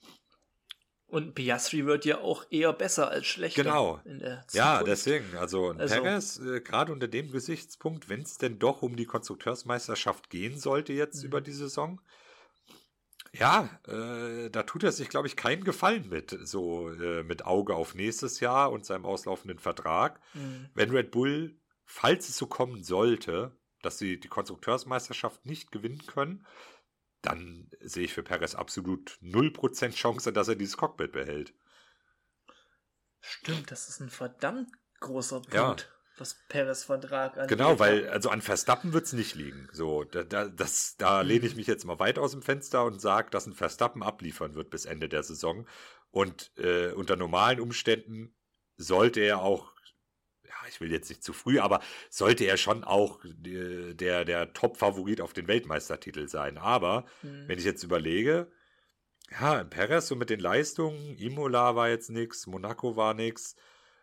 Piastri wird ja auch eher besser als schlechter. genau. In der Zukunft. Ja, deswegen, also Perez, gerade unter dem Gesichtspunkt, wenn es denn doch um die Konstrukteursmeisterschaft gehen sollte jetzt über die Saison, ja, da tut er sich, glaube ich, keinen Gefallen mit Auge auf nächstes Jahr und seinem auslaufenden Vertrag. Wenn Red Bull, falls es so kommen sollte, dass sie die Konstrukteursmeisterschaft nicht gewinnen können, dann sehe ich für Perez absolut 0% Chance, dass er dieses Cockpit behält. Stimmt, das ist ein verdammt großer Punkt, Ja. was Perez Vertrag angeht. Genau, weil also an Verstappen wird es nicht liegen. So, da lehne ich mich jetzt mal weit aus dem Fenster und sage, dass ein Verstappen abliefern wird bis Ende der Saison. Und unter normalen Umständen sollte er auch, ja, ich will jetzt nicht zu früh, aber sollte er schon auch der Top-Favorit auf den Weltmeistertitel sein. Aber wenn ich jetzt überlege, ja, Perez so mit den Leistungen, Imola war jetzt nix, Monaco war nix.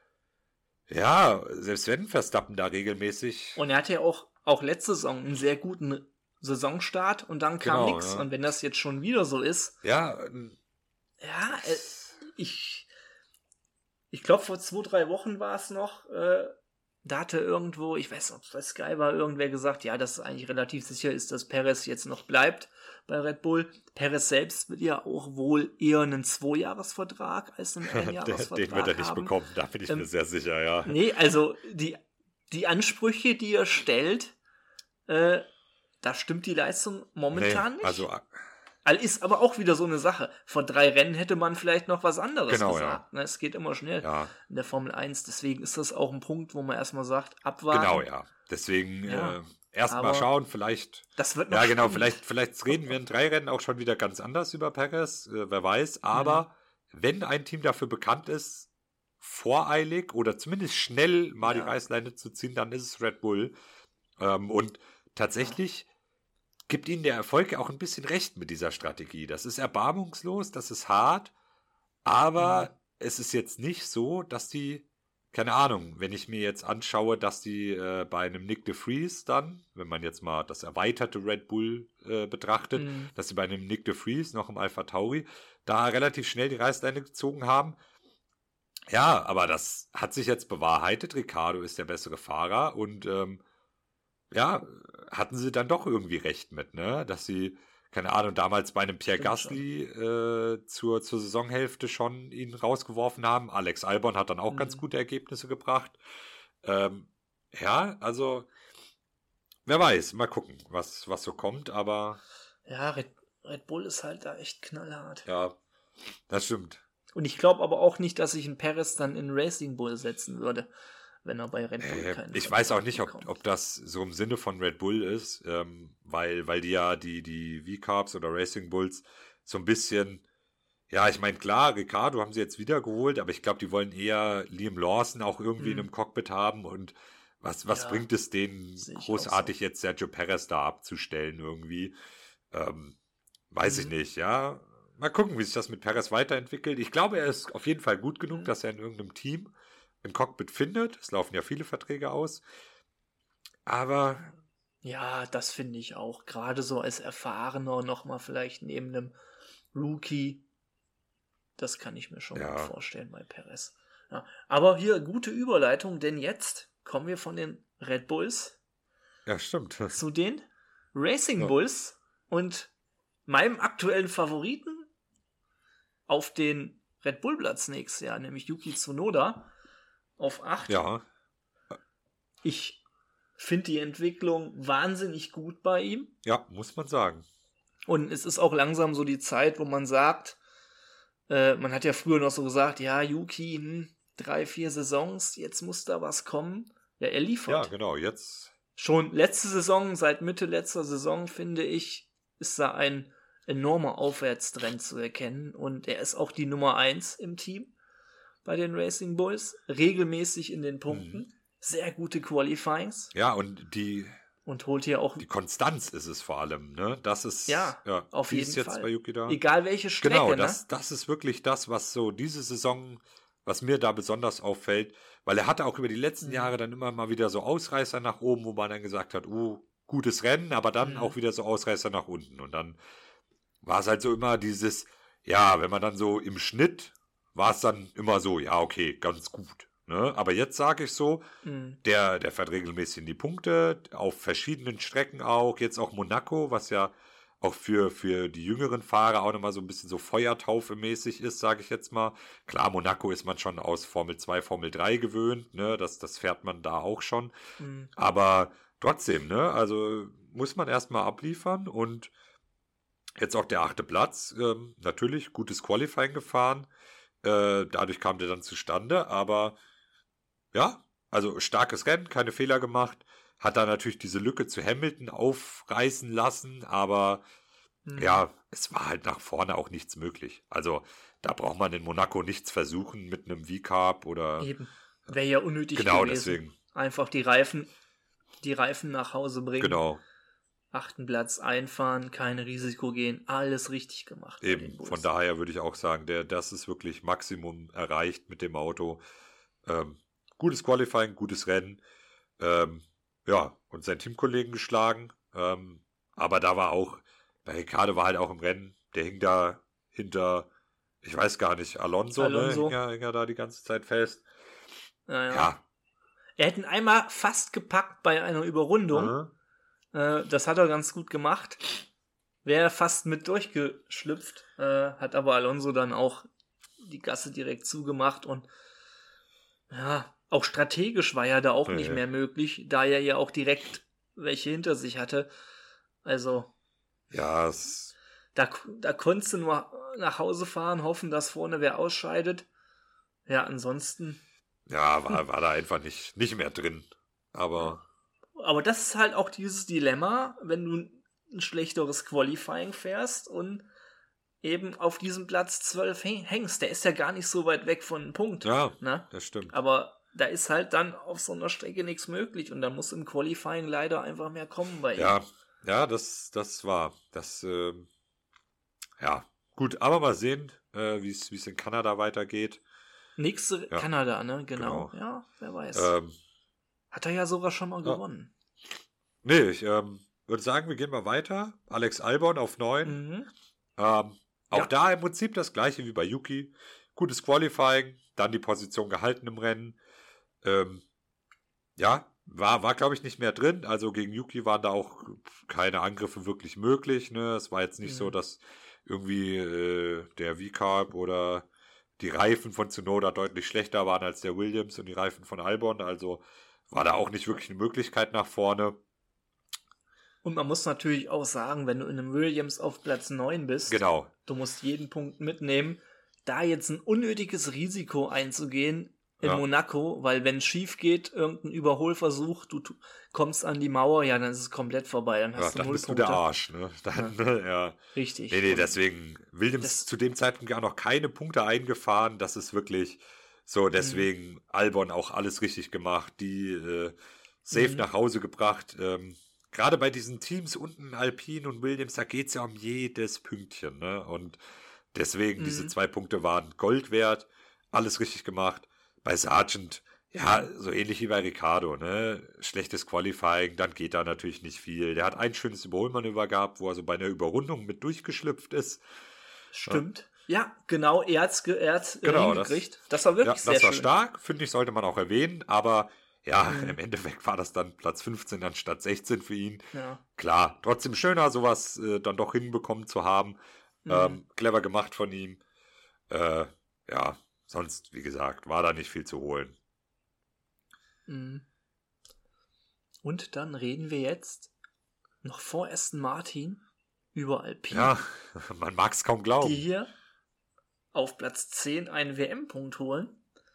Ja, selbst wenn Verstappen da regelmäßig. Und er hatte ja auch letzte Saison einen sehr guten Saisonstart und dann kam Genau, nichts. ja. Und wenn das jetzt schon wieder so ist, Ja, ich glaube, vor 2-3 Wochen war es noch, da hatte irgendwo, ich weiß nicht, ob es bei Sky war, irgendwer gesagt, ja, dass es eigentlich relativ sicher ist, dass Perez jetzt noch bleibt bei Red Bull. Perez selbst wird ja auch wohl eher einen 2-Jahres-Vertrag als einen 1-Jahres-Vertrag den wird er nicht haben. bekommen, da bin ich mir sehr sicher, ja. Nee, also die Ansprüche, die er stellt, da stimmt die Leistung momentan nicht. Also, Ist aber auch wieder so eine Sache. Vor 3 Rennen hätte man vielleicht noch was anderes Genau, gesagt. Ne, es geht immer schnell ja, in der Formel 1. Deswegen ist das auch ein Punkt, wo man erstmal sagt, abwarten. genau, ja. Deswegen Ja, erst mal aber schauen, vielleicht. Das wird noch Ja, genau, spannend. vielleicht reden wir in 3 Rennen auch schon wieder ganz anders über Perez, wer weiß. Aber wenn ein Team dafür bekannt ist, voreilig oder zumindest schnell mal die Reißleine zu ziehen, dann ist es Red Bull. Und tatsächlich gibt ihnen der Erfolg auch ein bisschen recht mit dieser Strategie. Das ist erbarmungslos, das ist hart, aber es ist jetzt nicht so, dass die, keine Ahnung, wenn ich mir jetzt anschaue, dass die bei einem Nick de Vries dann, wenn man jetzt mal das erweiterte Red Bull betrachtet, dass sie bei einem Nick de Vries noch im Alpha Tauri da relativ schnell die Reißleine gezogen haben. Ja, aber das hat sich jetzt bewahrheitet. Ricciardo ist der bessere Fahrer und ja, hatten sie dann doch irgendwie recht mit, ne? Dass sie, keine Ahnung, damals bei einem Pierre Gasly zur Saisonhälfte schon ihn rausgeworfen haben. Alex Albon hat dann auch ganz gute Ergebnisse gebracht. Ja, also wer weiß, mal gucken, was so kommt, aber Ja, Red Bull ist halt da echt knallhart. ja, das stimmt. Und ich glaube aber auch nicht, dass sich ein Perez dann in Racing Bull setzen würde, wenn er bei Red Bull keinen Ich weiß auch nicht, bekommt. ob das so im Sinne von Red Bull ist, weil die ja die V-Carbs oder Racing Bulls so ein bisschen, Ja, ich meine, klar, Ricciardo haben sie jetzt wiedergeholt, aber ich glaube, die wollen eher Liam Lawson auch irgendwie in einem Cockpit haben und was Ja, bringt es denen sehe ich auch großartig jetzt Sergio Perez da abzustellen irgendwie? Weiß ich nicht, ja. Mal gucken, wie sich das mit Perez weiterentwickelt. Ich glaube, er ist auf jeden Fall gut genug, dass er in irgendeinem Team im Cockpit findet. Es laufen ja viele Verträge aus. Aber Ja, das finde ich auch. Gerade so als Erfahrener nochmal vielleicht neben einem Rookie. Das kann ich mir schon Ja. gut vorstellen bei Perez. Ja. Aber hier gute Überleitung, denn jetzt kommen wir von den Red Bulls ja, stimmt. zu den Racing Ja. Bulls und meinem aktuellen Favoriten auf den Red Bull Platz nächstes Jahr, nämlich Yuki Tsunoda auf 8. Ja, Ich finde die Entwicklung wahnsinnig gut bei ihm. ja, muss man sagen. Und es ist auch langsam so die Zeit, wo man sagt, man hat ja früher noch so gesagt, ja, Yuki, 3-4 Saisons, jetzt muss da was kommen. Ja, er Ja, liefert. genau, jetzt. Schon letzte Saison, seit Mitte letzter Saison, finde ich, ist da ein enormer Aufwärtstrend zu erkennen. Und er ist auch die Nummer 1 im Team bei den Racing Bulls. Regelmäßig in den Punkten. Sehr gute Qualifyings. Ja, und die Und holt hier auch, Konstanz ist es vor allem, ne? Das ist, ja, auf wie jeden ist jetzt Fall. bei Yuki da? Egal welche Strecke, Genau, ne? das ist wirklich das, was so diese Saison, was mir da besonders auffällt, weil er hatte auch über die letzten Jahre dann immer mal wieder so Ausreißer nach oben, wo man dann gesagt hat, gutes Rennen, aber dann auch wieder so Ausreißer nach unten. Und dann war es halt so immer dieses, ja, wenn man dann so im Schnitt, war es dann immer so, ja, okay, ganz gut. Ne? Aber jetzt sage ich so, der fährt regelmäßig in die Punkte, auf verschiedenen Strecken auch, jetzt auch Monaco, was ja auch für die jüngeren Fahrer auch nochmal so ein bisschen so Feuertaufe-mäßig ist, sage ich jetzt mal. Klar, Monaco ist man schon aus Formel 2, Formel 3 gewöhnt, ne? Das fährt man da auch schon. Aber trotzdem, ne? Also muss man erstmal abliefern und jetzt auch der 8. Platz, natürlich gutes Qualifying gefahren. Dadurch kam der dann zustande, aber ja, also starkes Rennen, keine Fehler gemacht. Hat da natürlich diese Lücke zu Hamilton aufreißen lassen, aber ja, es war halt nach vorne auch nichts möglich. Also da braucht man in Monaco nichts versuchen mit einem V-Carb oder... Eben. Wäre ja unnötig Genau, gewesen. deswegen. Einfach die Reifen nach Hause bringen. Genau, 8. Platz einfahren, kein Risiko gehen. Alles richtig gemacht. bei den eben. Bulls. Von daher würde ich auch sagen, das ist wirklich Maximum erreicht mit dem Auto. Gutes Qualifying, gutes Rennen. Ja, und seinen Teamkollegen geschlagen. Aber da war auch, bei Ricciardo war halt auch im Rennen, der hing da hinter, ich weiß gar nicht, Alonso. Ne? Hing er da die ganze Zeit fest. Ja. Er hätte ihn einmal fast gepackt bei einer Überrundung. Das hat er ganz gut gemacht. Wäre fast mit durchgeschlüpft. Hat aber Alonso dann auch die Gasse direkt zugemacht. Und ja, auch strategisch war ja da auch nicht mehr möglich, da er ja auch direkt welche hinter sich hatte. Also, Ja, da konntest du nur nach Hause fahren, hoffen, dass vorne wer ausscheidet. Ja, ansonsten. ja, war da einfach nicht mehr drin. Aber Aber das ist halt auch dieses Dilemma, wenn du ein schlechteres Qualifying fährst und eben auf diesem Platz 12 hängst. Der ist ja gar nicht so weit weg von einem Punkt. ja, Ne? das stimmt. Aber da ist halt dann auf so einer Strecke nichts möglich und da muss im Qualifying leider einfach mehr kommen bei ihm. Ja, das war. Ja, gut, aber mal sehen, wie es in Kanada weitergeht. Nächste Ja. Kanada, ne? Genau. Genau. Ja, wer weiß. Hat er ja sogar schon mal Ja. gewonnen. Nee, ich würde sagen, wir gehen mal weiter. Alex Albon auf 9. Auch Ja. da im Prinzip das gleiche wie bei Yuki. Gutes Qualifying, dann die Position gehalten im Rennen. Ja, war glaube ich, nicht mehr drin. Also gegen Yuki waren da auch keine Angriffe wirklich möglich. Ne? Es war jetzt nicht so, dass irgendwie der V-Carb oder die Reifen von Tsunoda deutlich schlechter waren als der Williams und die Reifen von Albon. Also war da auch nicht wirklich eine Möglichkeit nach vorne. Und man muss natürlich auch sagen, wenn du in einem Williams auf Platz 9 bist, Genau. du musst jeden Punkt mitnehmen. Da jetzt ein unnötiges Risiko einzugehen, in Monaco, weil wenn es schief geht, irgendein Überholversuch, du kommst an die Mauer, ja, dann ist es komplett vorbei. Dann hast du dann 0 bist Punkte. du der Arsch, ne? Dann, ja. Richtig. Nee, deswegen Williams zu dem Zeitpunkt gar noch keine Punkte eingefahren. Das ist wirklich so, deswegen Albon auch alles richtig gemacht, die safe nach Hause gebracht. Gerade bei diesen Teams unten, Alpine und Williams, da geht es ja um jedes Pünktchen, ne? Und deswegen, diese 2 Punkte waren Gold wert, alles richtig gemacht. Bei Sargent, ja, so ähnlich wie bei Ricciardo, ne? Schlechtes Qualifying, dann geht da natürlich nicht viel. Der hat ein schönes Überholmanöver gehabt, wo er so bei einer Überrundung mit durchgeschlupft ist. Stimmt. Ja, genau, er hat's Genau, hingekriegt. Das war wirklich sehr schön. Das war schön. stark, finde ich, sollte man auch erwähnen, aber ja, im Endeffekt war das dann Platz 15 anstatt 16 für ihn. Ja. Klar, trotzdem schöner, sowas dann doch hinbekommen zu haben. Clever gemacht von ihm. Ja, sonst, wie gesagt, war da nicht viel zu holen. Und dann reden wir jetzt noch vor Aston Martin über Alpine. Ja, man mag es kaum glauben. Die hier auf Platz 10 einen WM-Punkt holen.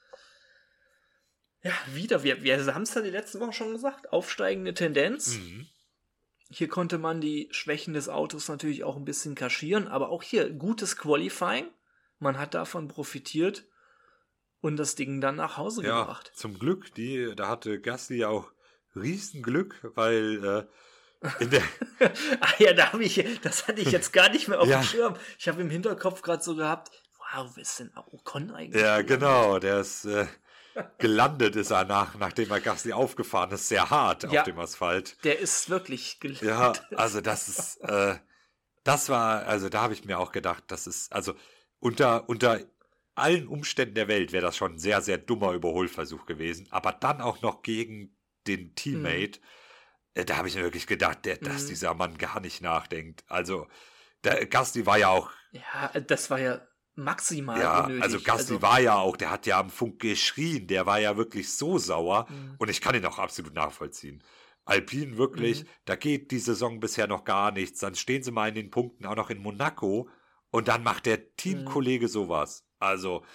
Ja, wieder, wir haben es ja die letzten Wochen schon gesagt, aufsteigende Tendenz. Hier konnte man die Schwächen des Autos natürlich auch ein bisschen kaschieren, aber auch hier gutes Qualifying. Man hat davon profitiert und das Ding dann nach Hause gebracht. Zum Glück, da hatte Gasly ja auch Riesenglück, weil in der das hatte ich jetzt gar nicht mehr auf dem Schirm. Ich habe im Hinterkopf gerade so gehabt, wow, wer ist denn Ocon eigentlich? Ja, genau, der ist gelandet ist er nachdem er Gasly aufgefahren ist, sehr hart auf dem Asphalt. Der ist wirklich gelandet. Ja, also das ist, das war, also da habe ich mir auch gedacht, das ist, also unter allen Umständen der Welt wäre das schon ein sehr, sehr dummer Überholversuch gewesen, aber dann auch noch gegen den Teammate, da habe ich mir wirklich gedacht, dass dieser Mann gar nicht nachdenkt. Also, der Gasly war ja auch... Ja, das war ja maximal unnötig. Also Gasly war ja auch, der hat ja am Funk geschrien, der war ja wirklich so sauer und ich kann ihn auch absolut nachvollziehen. Alpine wirklich, da geht die Saison bisher noch gar nichts, dann stehen sie mal in den Punkten, auch noch in Monaco und dann macht der Teamkollege sowas. Also,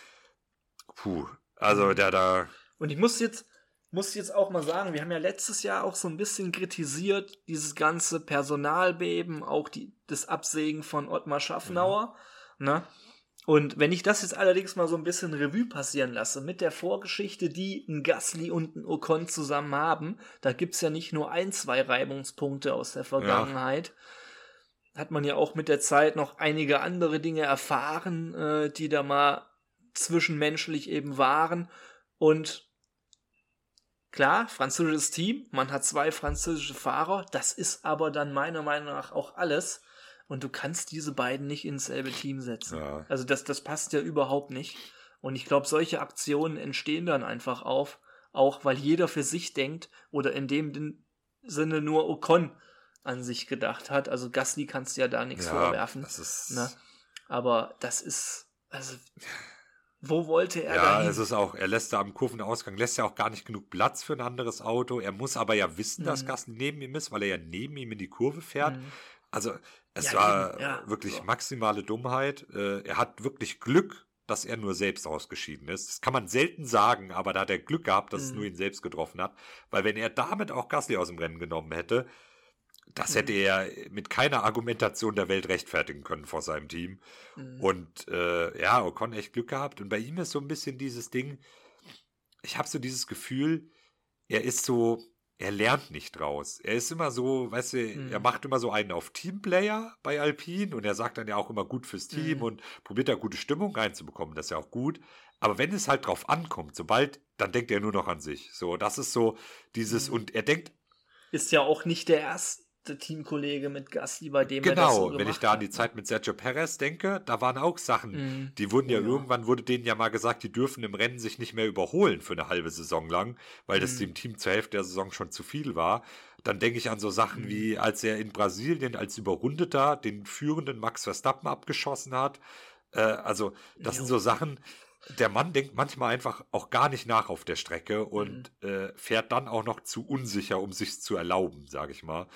der da... Und ich muss jetzt auch mal sagen, wir haben ja letztes Jahr auch so ein bisschen kritisiert, dieses ganze Personalbeben, auch das Absägen von Ottmar Schaffnauer, ne? Und wenn ich das jetzt allerdings mal so ein bisschen Revue passieren lasse, mit der Vorgeschichte, die ein Gasly und ein Ocon zusammen haben, da gibt's ja nicht nur 2 Reibungspunkte aus der Vergangenheit, hat man ja auch mit der Zeit noch einige andere Dinge erfahren, die da mal zwischenmenschlich eben waren. Und klar, französisches Team, man hat 2 französische Fahrer, das ist aber dann meiner Meinung nach auch alles. Und du kannst diese beiden nicht ins selbe Team setzen. Ja. Also das passt ja überhaupt nicht. Und ich glaube, solche Aktionen entstehen dann einfach auch weil jeder für sich denkt oder in dem Sinne nur Ocon an sich gedacht hat. Also Gasly kannst du ja da nichts vorwerfen. Das ist... Ne? Aber das ist, also wo wollte er da hin? Ja, es ist auch, er lässt da am Kurvenausgang, lässt ja auch gar nicht genug Platz für ein anderes Auto. Er muss aber ja wissen, dass Gasly neben ihm ist, weil er ja neben ihm in die Kurve fährt. Also es war wirklich maximale Dummheit. Er hat wirklich Glück, dass er nur selbst ausgeschieden ist. Das kann man selten sagen, aber da hat er Glück gehabt, dass es nur ihn selbst getroffen hat. Weil wenn er damit auch Gasly aus dem Rennen genommen hätte, das hätte er mit keiner Argumentation der Welt rechtfertigen können vor seinem Team. Und Ocon echt Glück gehabt. Und bei ihm ist so ein bisschen dieses Ding, ich habe so dieses Gefühl, er lernt nicht draus. Er ist immer so, weißt du, er macht immer so einen auf Teamplayer bei Alpine und er sagt dann ja auch immer gut fürs Team und probiert da gute Stimmung reinzubekommen. Das ist ja auch gut. Aber wenn es halt drauf ankommt, dann denkt er nur noch an sich. So, das ist so dieses, und er denkt... Ist ja auch nicht der erste Teamkollege mit Gasly, bei dem er das so wenn ich da an die Zeit mit Sergio Perez denke, da waren auch Sachen, die wurden irgendwann wurde denen ja mal gesagt, die dürfen im Rennen sich nicht mehr überholen für eine halbe Saison lang, weil das dem Team zur Hälfte der Saison schon zu viel war. Dann denke ich an so Sachen wie, als er in Brasilien als Überrundeter den führenden Max Verstappen abgeschossen hat. Also das sind so Sachen, der Mann denkt manchmal einfach auch gar nicht nach auf der Strecke und fährt dann auch noch zu unsicher, um sich's zu erlauben, sage ich mal.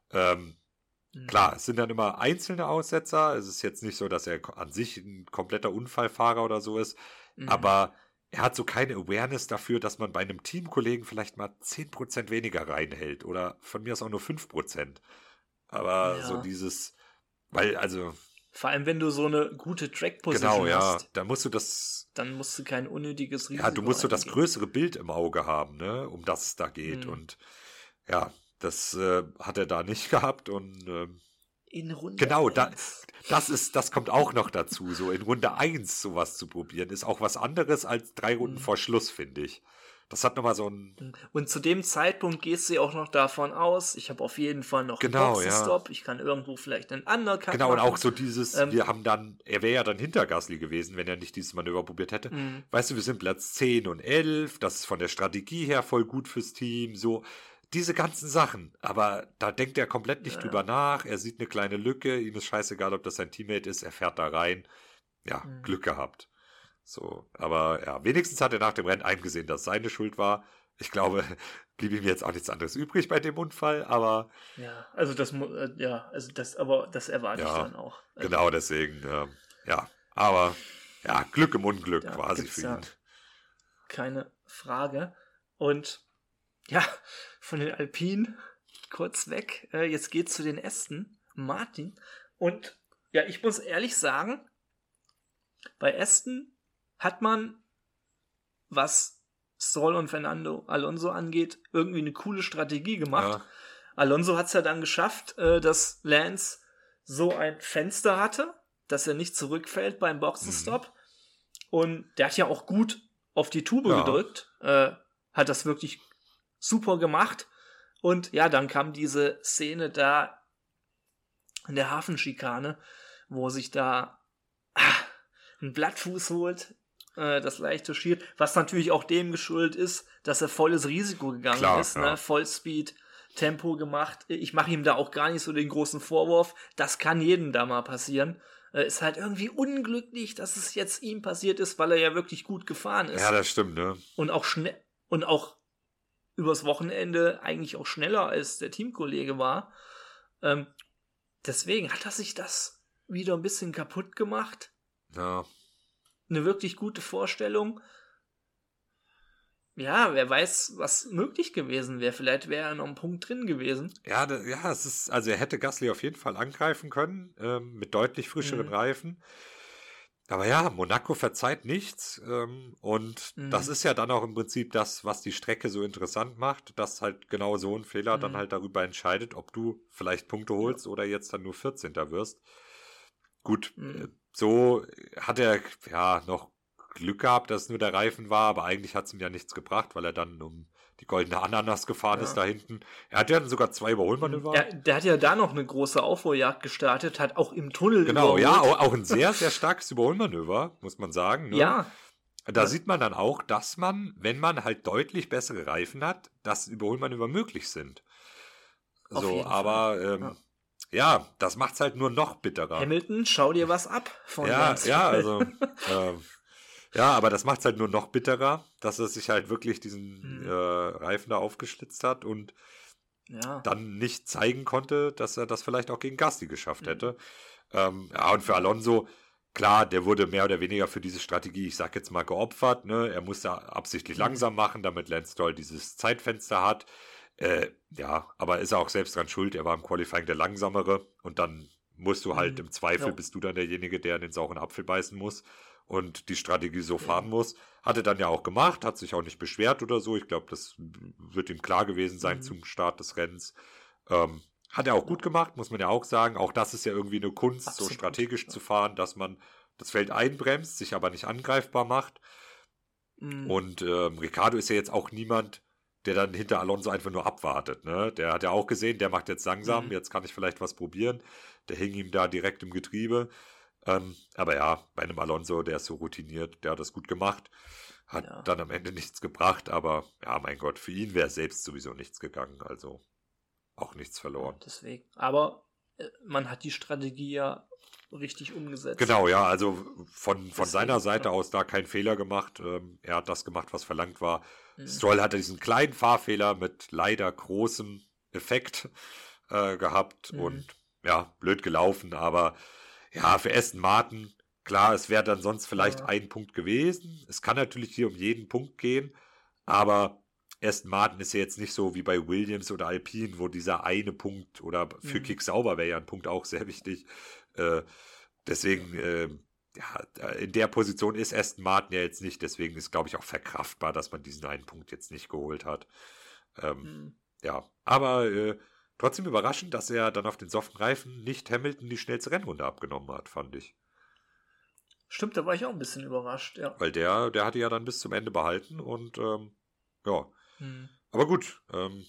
Klar, es sind dann immer einzelne Aussetzer. Es ist jetzt nicht so, dass er an sich ein kompletter Unfallfahrer oder so ist. Aber er hat so keine Awareness dafür, dass man bei einem Teamkollegen vielleicht mal 10% weniger reinhält oder von mir aus auch nur 5%. Aber so dieses, weil also... Vor allem, wenn du so eine gute Track-Position genau, ja, hast. dann musst du das... Dann musst du kein unnötiges Risiko ja, du musst so das eingehen. größere Bild im Auge haben, ne, um das es da geht. Und ja, das hat er da nicht gehabt und in Runde genau, 1. das kommt auch noch dazu. So in Runde 1 sowas zu probieren, ist auch was anderes als 3 Runden vor Schluss, finde ich. Das hat nochmal so ein... Und zu dem Zeitpunkt gehst du ja auch noch davon aus, ich habe auf jeden Fall noch einen Boxenstopp, ich kann irgendwo vielleicht einen Undercut genau, machen. und auch so dieses, wir haben dann, er wäre ja dann hinter Gasly gewesen, wenn er nicht dieses Manöver probiert hätte. Weißt du, wir sind Platz 10 und 11, das ist von der Strategie her voll gut fürs Team, so diese ganzen Sachen. Aber da denkt er komplett nicht drüber nach, er sieht eine kleine Lücke, ihm ist scheißegal, ob das sein Teammate ist, er fährt da rein. Ja, Glück gehabt. So, aber ja, wenigstens hat er nach dem Rennen eingesehen, dass seine Schuld war. Ich glaube, blieb ihm jetzt auch nichts anderes übrig bei dem Unfall, aber... ja, also das erwarte ich dann auch. Also, genau, deswegen, ja, aber ja, Glück im Unglück quasi für ihn. Keine Frage. Und ja, von den Alpinen kurz weg, jetzt geht's zu den Aston Martin. Und ja, ich muss ehrlich sagen, bei Aston hat man, was Stroll und Fernando Alonso angeht, irgendwie eine coole Strategie gemacht. Ja. Alonso hat es ja dann geschafft, dass Lance so ein Fenster hatte, dass er nicht zurückfällt beim Boxenstopp. Und der hat ja auch gut auf die Tube gedrückt, hat das wirklich super gemacht. Und ja, dann kam diese Szene da in der Hafenschikane, wo sich da ein Blattfuß holt, das leicht touchiert, was natürlich auch dem geschuldet ist, dass er volles Risiko gegangen ist, ne? Vollspeed, Tempo gemacht. Ich mache ihm da auch gar nicht so den großen Vorwurf. Das kann jedem da mal passieren. Ist halt irgendwie unglücklich, dass es jetzt ihm passiert ist, weil er ja wirklich gut gefahren ist. Ja, das stimmt, ne? Und auch übers Wochenende eigentlich auch schneller als der Teamkollege war. Deswegen hat er sich das wieder ein bisschen kaputt gemacht. Ja. Eine wirklich gute Vorstellung. Ja, wer weiß, was möglich gewesen wäre. Vielleicht wäre er noch ein Punkt drin gewesen. Ja, es ist, also er hätte Gasly auf jeden Fall angreifen können, mit deutlich frischeren Reifen. Aber ja, Monaco verzeiht nichts. Und das ist ja dann auch im Prinzip das, was die Strecke so interessant macht, dass halt genau so ein Fehler dann halt darüber entscheidet, ob du vielleicht Punkte holst oder jetzt dann nur 14. wirst. Gut, so hat er ja noch Glück gehabt, dass es nur der Reifen war, aber eigentlich hat es ihm ja nichts gebracht, weil er dann um die goldene Ananas gefahren ist da hinten. Er hat ja dann sogar 2 Überholmanöver. Der hat ja da noch eine große Aufholjagd gestartet, hat auch im Tunnel überholt. Ja, auch ein sehr, sehr starkes Überholmanöver, muss man sagen. Ne? Ja. Da sieht man dann auch, dass man, wenn man halt deutlich bessere Reifen hat, dass Überholmanöver möglich sind. So, aber ja, das macht's halt nur noch bitterer. Hamilton, schau dir was ab von Lance. Ja, also ja, aber das macht's halt nur noch bitterer, dass er sich halt wirklich diesen Reifen da aufgeschlitzt hat und dann nicht zeigen konnte, dass er das vielleicht auch gegen Gasly geschafft hätte. Ja, und für Alonso, klar, der wurde mehr oder weniger für diese Strategie, ich sag jetzt mal, geopfert. Ne? Er musste absichtlich langsam machen, damit Lance Stroll dieses Zeitfenster hat. Ja, aber ist er auch selbst dran schuld. Er war im Qualifying der Langsamere und dann musst du halt im Zweifel, bist du dann derjenige, der in den sauren Apfel beißen muss und die Strategie so fahren muss. Hat er dann ja auch gemacht, hat sich auch nicht beschwert oder so. Ich glaube, das wird ihm klar gewesen sein zum Start des Rennens. Hat er auch gut gemacht, muss man ja auch sagen. Auch das ist ja irgendwie eine Kunst, absolut, so strategisch zu fahren, dass man das Feld einbremst, sich aber nicht angreifbar macht. Und Ricciardo ist ja jetzt auch niemand, der dann hinter Alonso einfach nur abwartet. Ne? Der hat ja auch gesehen, der macht jetzt langsam, jetzt kann ich vielleicht was probieren. Der hing ihm da direkt im Getriebe. Aber ja, bei einem Alonso, der ist so routiniert, der hat das gut gemacht. Hat dann am Ende nichts gebracht, aber ja, mein Gott, für ihn wäre selbst sowieso nichts gegangen, also auch nichts verloren. Deswegen, aber man hat die Strategie ja richtig umgesetzt. Genau, ja, also von seiner Seite aus da kein Fehler gemacht. Er hat das gemacht, was verlangt war. Stroll hatte diesen kleinen Fahrfehler mit leider großem Effekt gehabt und ja, blöd gelaufen, aber ja, für Aston Martin Klar, es wäre dann sonst vielleicht ein Punkt gewesen. Es kann natürlich hier um jeden Punkt gehen, aber Aston Martin ist ja jetzt nicht so wie bei Williams oder Alpine, wo dieser eine Punkt oder für Kick sauber wäre ja ein Punkt auch sehr wichtig. Deswegen, in der Position ist Aston Martin ja jetzt nicht, deswegen ist, glaube ich, auch verkraftbar, dass man diesen einen Punkt jetzt nicht geholt hat. Ja, aber trotzdem überraschend, dass er dann auf den soften Reifen nicht Hamilton die schnellste Rennrunde abgenommen hat, fand ich. Stimmt, da war ich auch ein bisschen überrascht, ja. Weil der hatte ja dann bis zum Ende behalten und ja. Aber gut,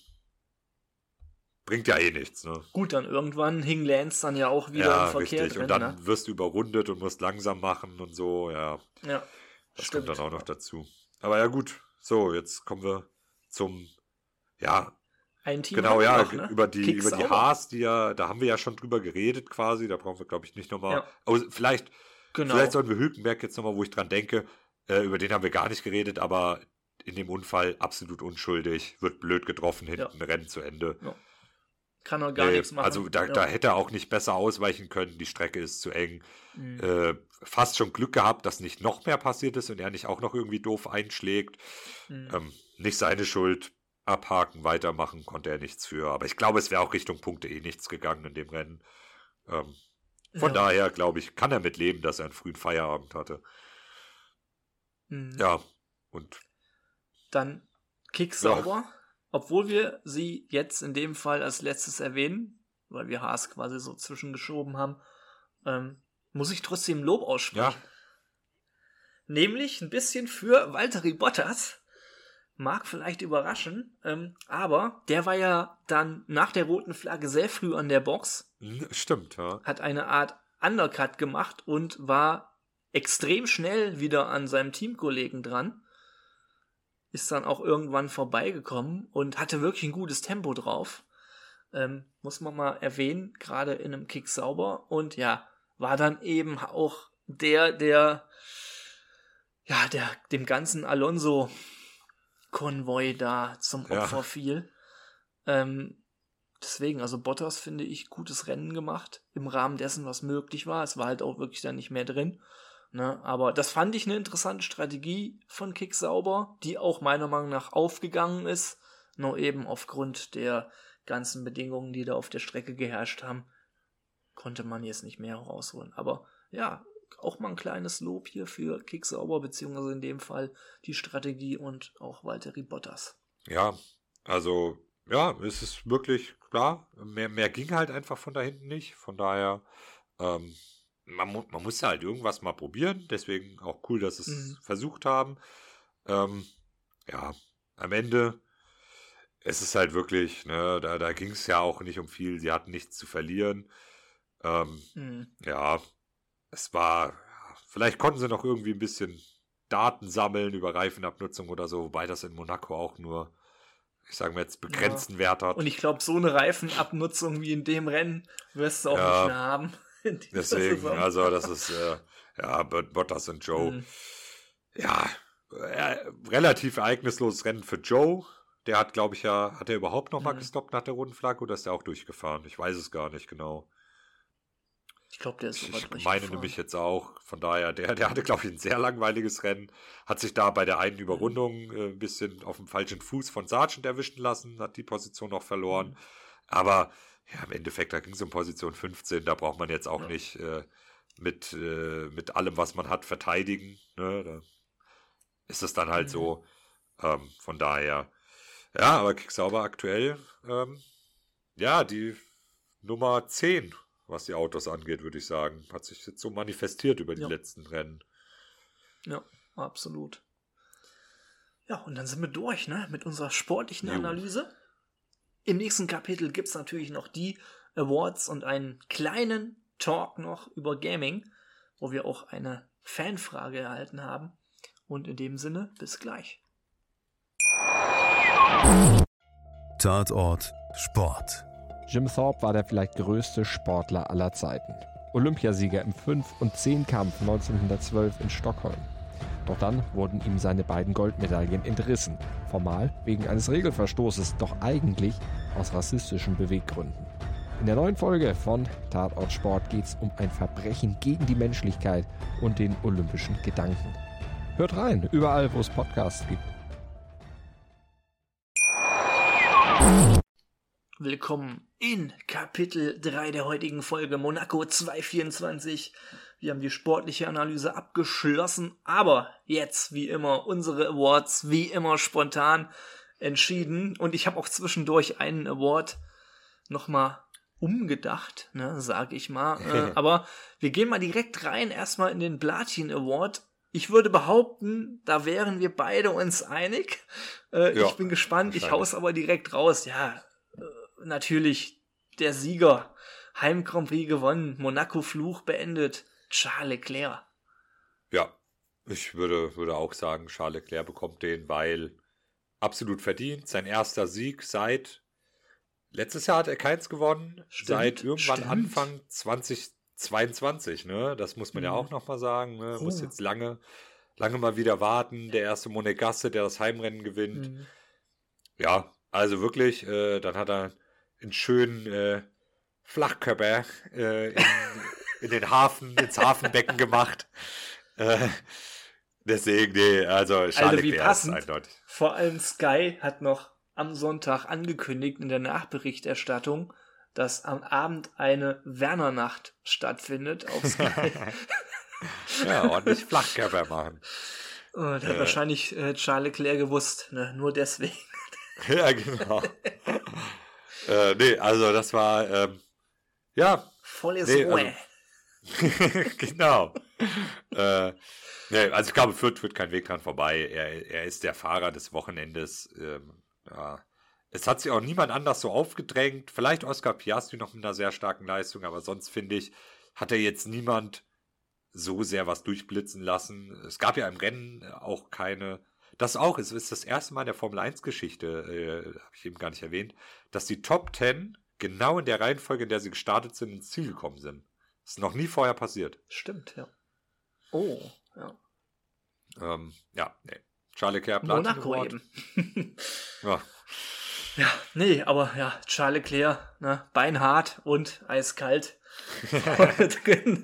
bringt ja eh nichts, ne? Gut, dann irgendwann hing Lance dann ja auch wieder im Verkehr richtig. drin, Und dann wirst du überrundet und musst langsam machen und so, ja. Ja, das stimmt. kommt dann auch noch dazu. Aber ja gut, so, jetzt kommen wir zum, ein Team genau, ja, noch, ne? über die Kick sauber. Haas, da haben wir ja schon drüber geredet quasi, da brauchen wir, glaube ich, nicht nochmal, vielleicht sollten wir Hülkenberg jetzt nochmal, wo ich dran denke, über den haben wir gar nicht geredet, aber in dem Unfall absolut unschuldig, wird blöd getroffen, hinten Rennen zu Ende. Ja. Kann er gar nichts machen. Also da hätte er auch nicht besser ausweichen können, die Strecke ist zu eng. Fast schon Glück gehabt, dass nicht noch mehr passiert ist und er nicht auch noch irgendwie doof einschlägt. Nicht seine Schuld, abhaken, weitermachen, konnte er nichts für. Aber ich glaube, es wäre auch Richtung Punkte nichts gegangen in dem Rennen. Von daher, glaube ich, kann er mit leben, dass er einen frühen Feierabend hatte. Ja, und dann Kick sauber, obwohl wir sie jetzt in dem Fall als letztes erwähnen, weil wir Haas quasi so zwischengeschoben haben, muss ich trotzdem Lob aussprechen. Ja. Nämlich ein bisschen für Valtteri Bottas. Mag vielleicht überraschen, aber der war ja dann nach der roten Flagge sehr früh an der Box. Stimmt, ja. Hat eine Art Undercut gemacht und war extrem schnell wieder an seinem Teamkollegen dran. Ist dann auch irgendwann vorbeigekommen und hatte wirklich ein gutes Tempo drauf. Muss man mal erwähnen, gerade in einem Kick sauber. Und ja, war dann eben auch der dem ganzen Alonso-Konvoi da zum Opfer fiel. Deswegen, also Bottas, finde ich, gutes Rennen gemacht, im Rahmen dessen, was möglich war. Es war halt auch wirklich dann nicht mehr drin. Ne? Aber das fand ich eine interessante Strategie von Kick sauber, die auch meiner Meinung nach aufgegangen ist. Nur eben aufgrund der ganzen Bedingungen, die da auf der Strecke geherrscht haben, konnte man jetzt nicht mehr rausholen. Aber ja, auch mal ein kleines Lob hier für Kick sauber, beziehungsweise in dem Fall die Strategie und auch Valtteri Bottas. Ja, also ja, es ist wirklich klar, mehr ging halt einfach von da hinten nicht. Von daher, man muss halt irgendwas mal probieren. Deswegen auch cool, dass sie es versucht haben. Ja, am Ende, es ist halt wirklich, ne, da ging es ja auch nicht um viel. Sie hatten nichts zu verlieren. Ja, es war, vielleicht konnten sie noch irgendwie ein bisschen Daten sammeln über Reifenabnutzung oder so, wobei das in Monaco auch nur, ich sage mal jetzt, begrenzten Wert hat. Und ich glaube, so eine Reifenabnutzung wie in dem Rennen wirst du auch nicht mehr haben. Deswegen, Saison. also das ist, Bottas und Joe. Relativ ereignisloses Rennen für Joe. Der hat, glaube ich, hat er überhaupt noch mal gestoppt nach der roten Flagge oder ist der auch durchgefahren? Ich weiß es gar nicht genau. Ich glaube, der ist sogar durchgefahren. Ich meine nämlich jetzt auch, von daher, der hatte, glaube ich, ein sehr langweiliges Rennen, hat sich da bei der einen Überrundung ein bisschen auf dem falschen Fuß von Sargent erwischen lassen, hat die Position noch verloren, aber ja, im Endeffekt, da ging es um Position 15, da braucht man jetzt auch nicht mit allem, was man hat, verteidigen, ne? Da ist es dann halt so, von daher, ja, aber Kick sauber aktuell, die Nummer 10, was die Autos angeht, würde ich sagen. Hat sich jetzt so manifestiert über die letzten Rennen. Ja, absolut. Ja, und dann sind wir durch, ne? Mit unserer sportlichen Analyse. Im nächsten Kapitel gibt es natürlich noch die Awards und einen kleinen Talk noch über Gaming, wo wir auch eine Fanfrage erhalten haben. Und in dem Sinne, bis gleich. Tatort Sport. Jim Thorpe war der vielleicht größte Sportler aller Zeiten. Olympiasieger im 5- und 10-Kampf 1912 in Stockholm. Doch dann wurden ihm seine beiden Goldmedaillen entrissen. Formal wegen eines Regelverstoßes, doch eigentlich aus rassistischen Beweggründen. In der neuen Folge von Tatort Sport geht es um ein Verbrechen gegen die Menschlichkeit und den olympischen Gedanken. Hört rein, überall, wo es Podcasts gibt. Willkommen in Kapitel 3 der heutigen Folge Monaco 224. Wir haben die sportliche Analyse abgeschlossen, aber jetzt, wie immer, unsere Awards, wie immer spontan entschieden. Und ich habe auch zwischendurch einen Award nochmal umgedacht, ne, sag ich mal. Aber wir gehen mal direkt rein, erstmal in den Platin Award. Ich würde behaupten, da wären wir beide uns einig. Ich bin gespannt, ich hau's aber direkt raus. Ja, natürlich der Sieger. Heim Grand Prix gewonnen, Monaco Fluch beendet, Charles Leclerc. Ja, ich würde auch sagen, Charles Leclerc bekommt den, weil absolut verdient. Sein erster Sieg seit letztes Jahr hat er keins gewonnen, seit irgendwann Anfang 2022, ne? Das muss man ja auch nochmal sagen, ne? Muss jetzt lange mal wieder warten. Der erste Monegasse, der das Heimrennen gewinnt. Ja, also wirklich, dann hat er einen schönen Flachkörper in den Hafen, ins Hafenbecken gemacht. Deswegen, nee, also Charles Leclerc ist eindeutig. Vor allem Sky hat noch am Sonntag angekündigt in der Nachberichterstattung, dass am Abend eine Werner-Nacht stattfindet auf Sky. Ja, ordentlich Flachkörper machen. Und hat wahrscheinlich Charles Leclerc gewusst, ne? Nur deswegen. Ja, genau. Nee, also das war, ja. Volles Ruhe. Genau. Nee, also ich glaube, führt kein Weg dran vorbei. Er ist der Fahrer des Wochenendes. Ja. Es hat sich auch niemand anders so aufgedrängt. Vielleicht Oscar Piastri noch mit einer sehr starken Leistung, aber sonst finde ich, hat er jetzt niemand so sehr was durchblitzen lassen. Es gab ja im Rennen auch keine. Das auch, es ist das erste Mal in der Formel-1-Geschichte, habe ich eben gar nicht erwähnt, dass die Top 10 genau in der Reihenfolge, in der sie gestartet sind, ins Ziel gekommen sind. Das ist noch nie vorher passiert. Stimmt, ja. Oh, ja. Ja, nee. Charles Leclerc, Monaco eben. Ja. Ja, nee, aber ja, Charles Leclerc, ne, beinhart und eiskalt. und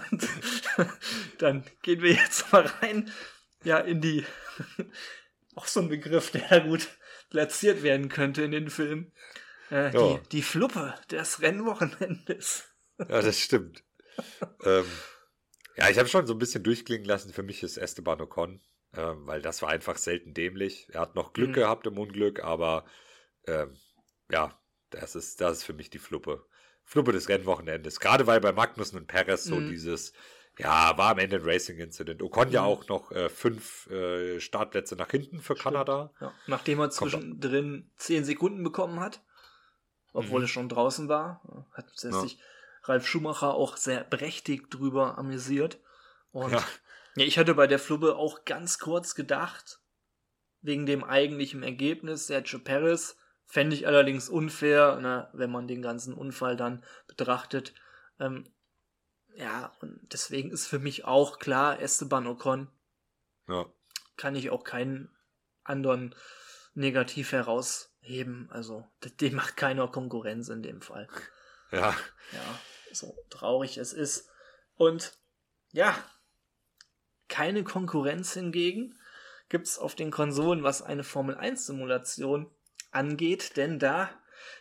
dann gehen wir jetzt mal rein, ja, in die, auch so ein Begriff, der gut platziert werden könnte in den Film. Die Fluppe des Rennwochenendes. Ja, das stimmt. Ja, ich habe schon so ein bisschen durchklingen lassen, für mich ist Esteban Ocon, weil das war einfach selten dämlich. Er hat noch Glück gehabt im Unglück, aber ja, das ist für mich die Fluppe des Rennwochenendes. Gerade weil bei Magnussen und Perez so dieses, ja, war am Ende ein Racing-Incident. Ocon ja auch noch 5 Startplätze nach hinten für Kanada. Ja, nachdem er zwischendrin 10 Sekunden bekommen hat, obwohl er schon draußen war, hat sich Ralf Schumacher auch sehr prächtig drüber amüsiert. Und ja, ich hatte bei der Fluppe auch ganz kurz gedacht, wegen dem eigentlichen Ergebnis, Sergio Perez, fände ich allerdings unfair, ne, wenn man den ganzen Unfall dann betrachtet. Ja, und deswegen ist für mich auch klar, Esteban Ocon. Ja. Kann ich auch keinen anderen negativ herausheben. Also, dem macht keiner Konkurrenz in dem Fall. Ja. Ja, so traurig es ist. Und ja, keine Konkurrenz hingegen gibt's auf den Konsolen, was eine Formel-1-Simulation angeht, denn da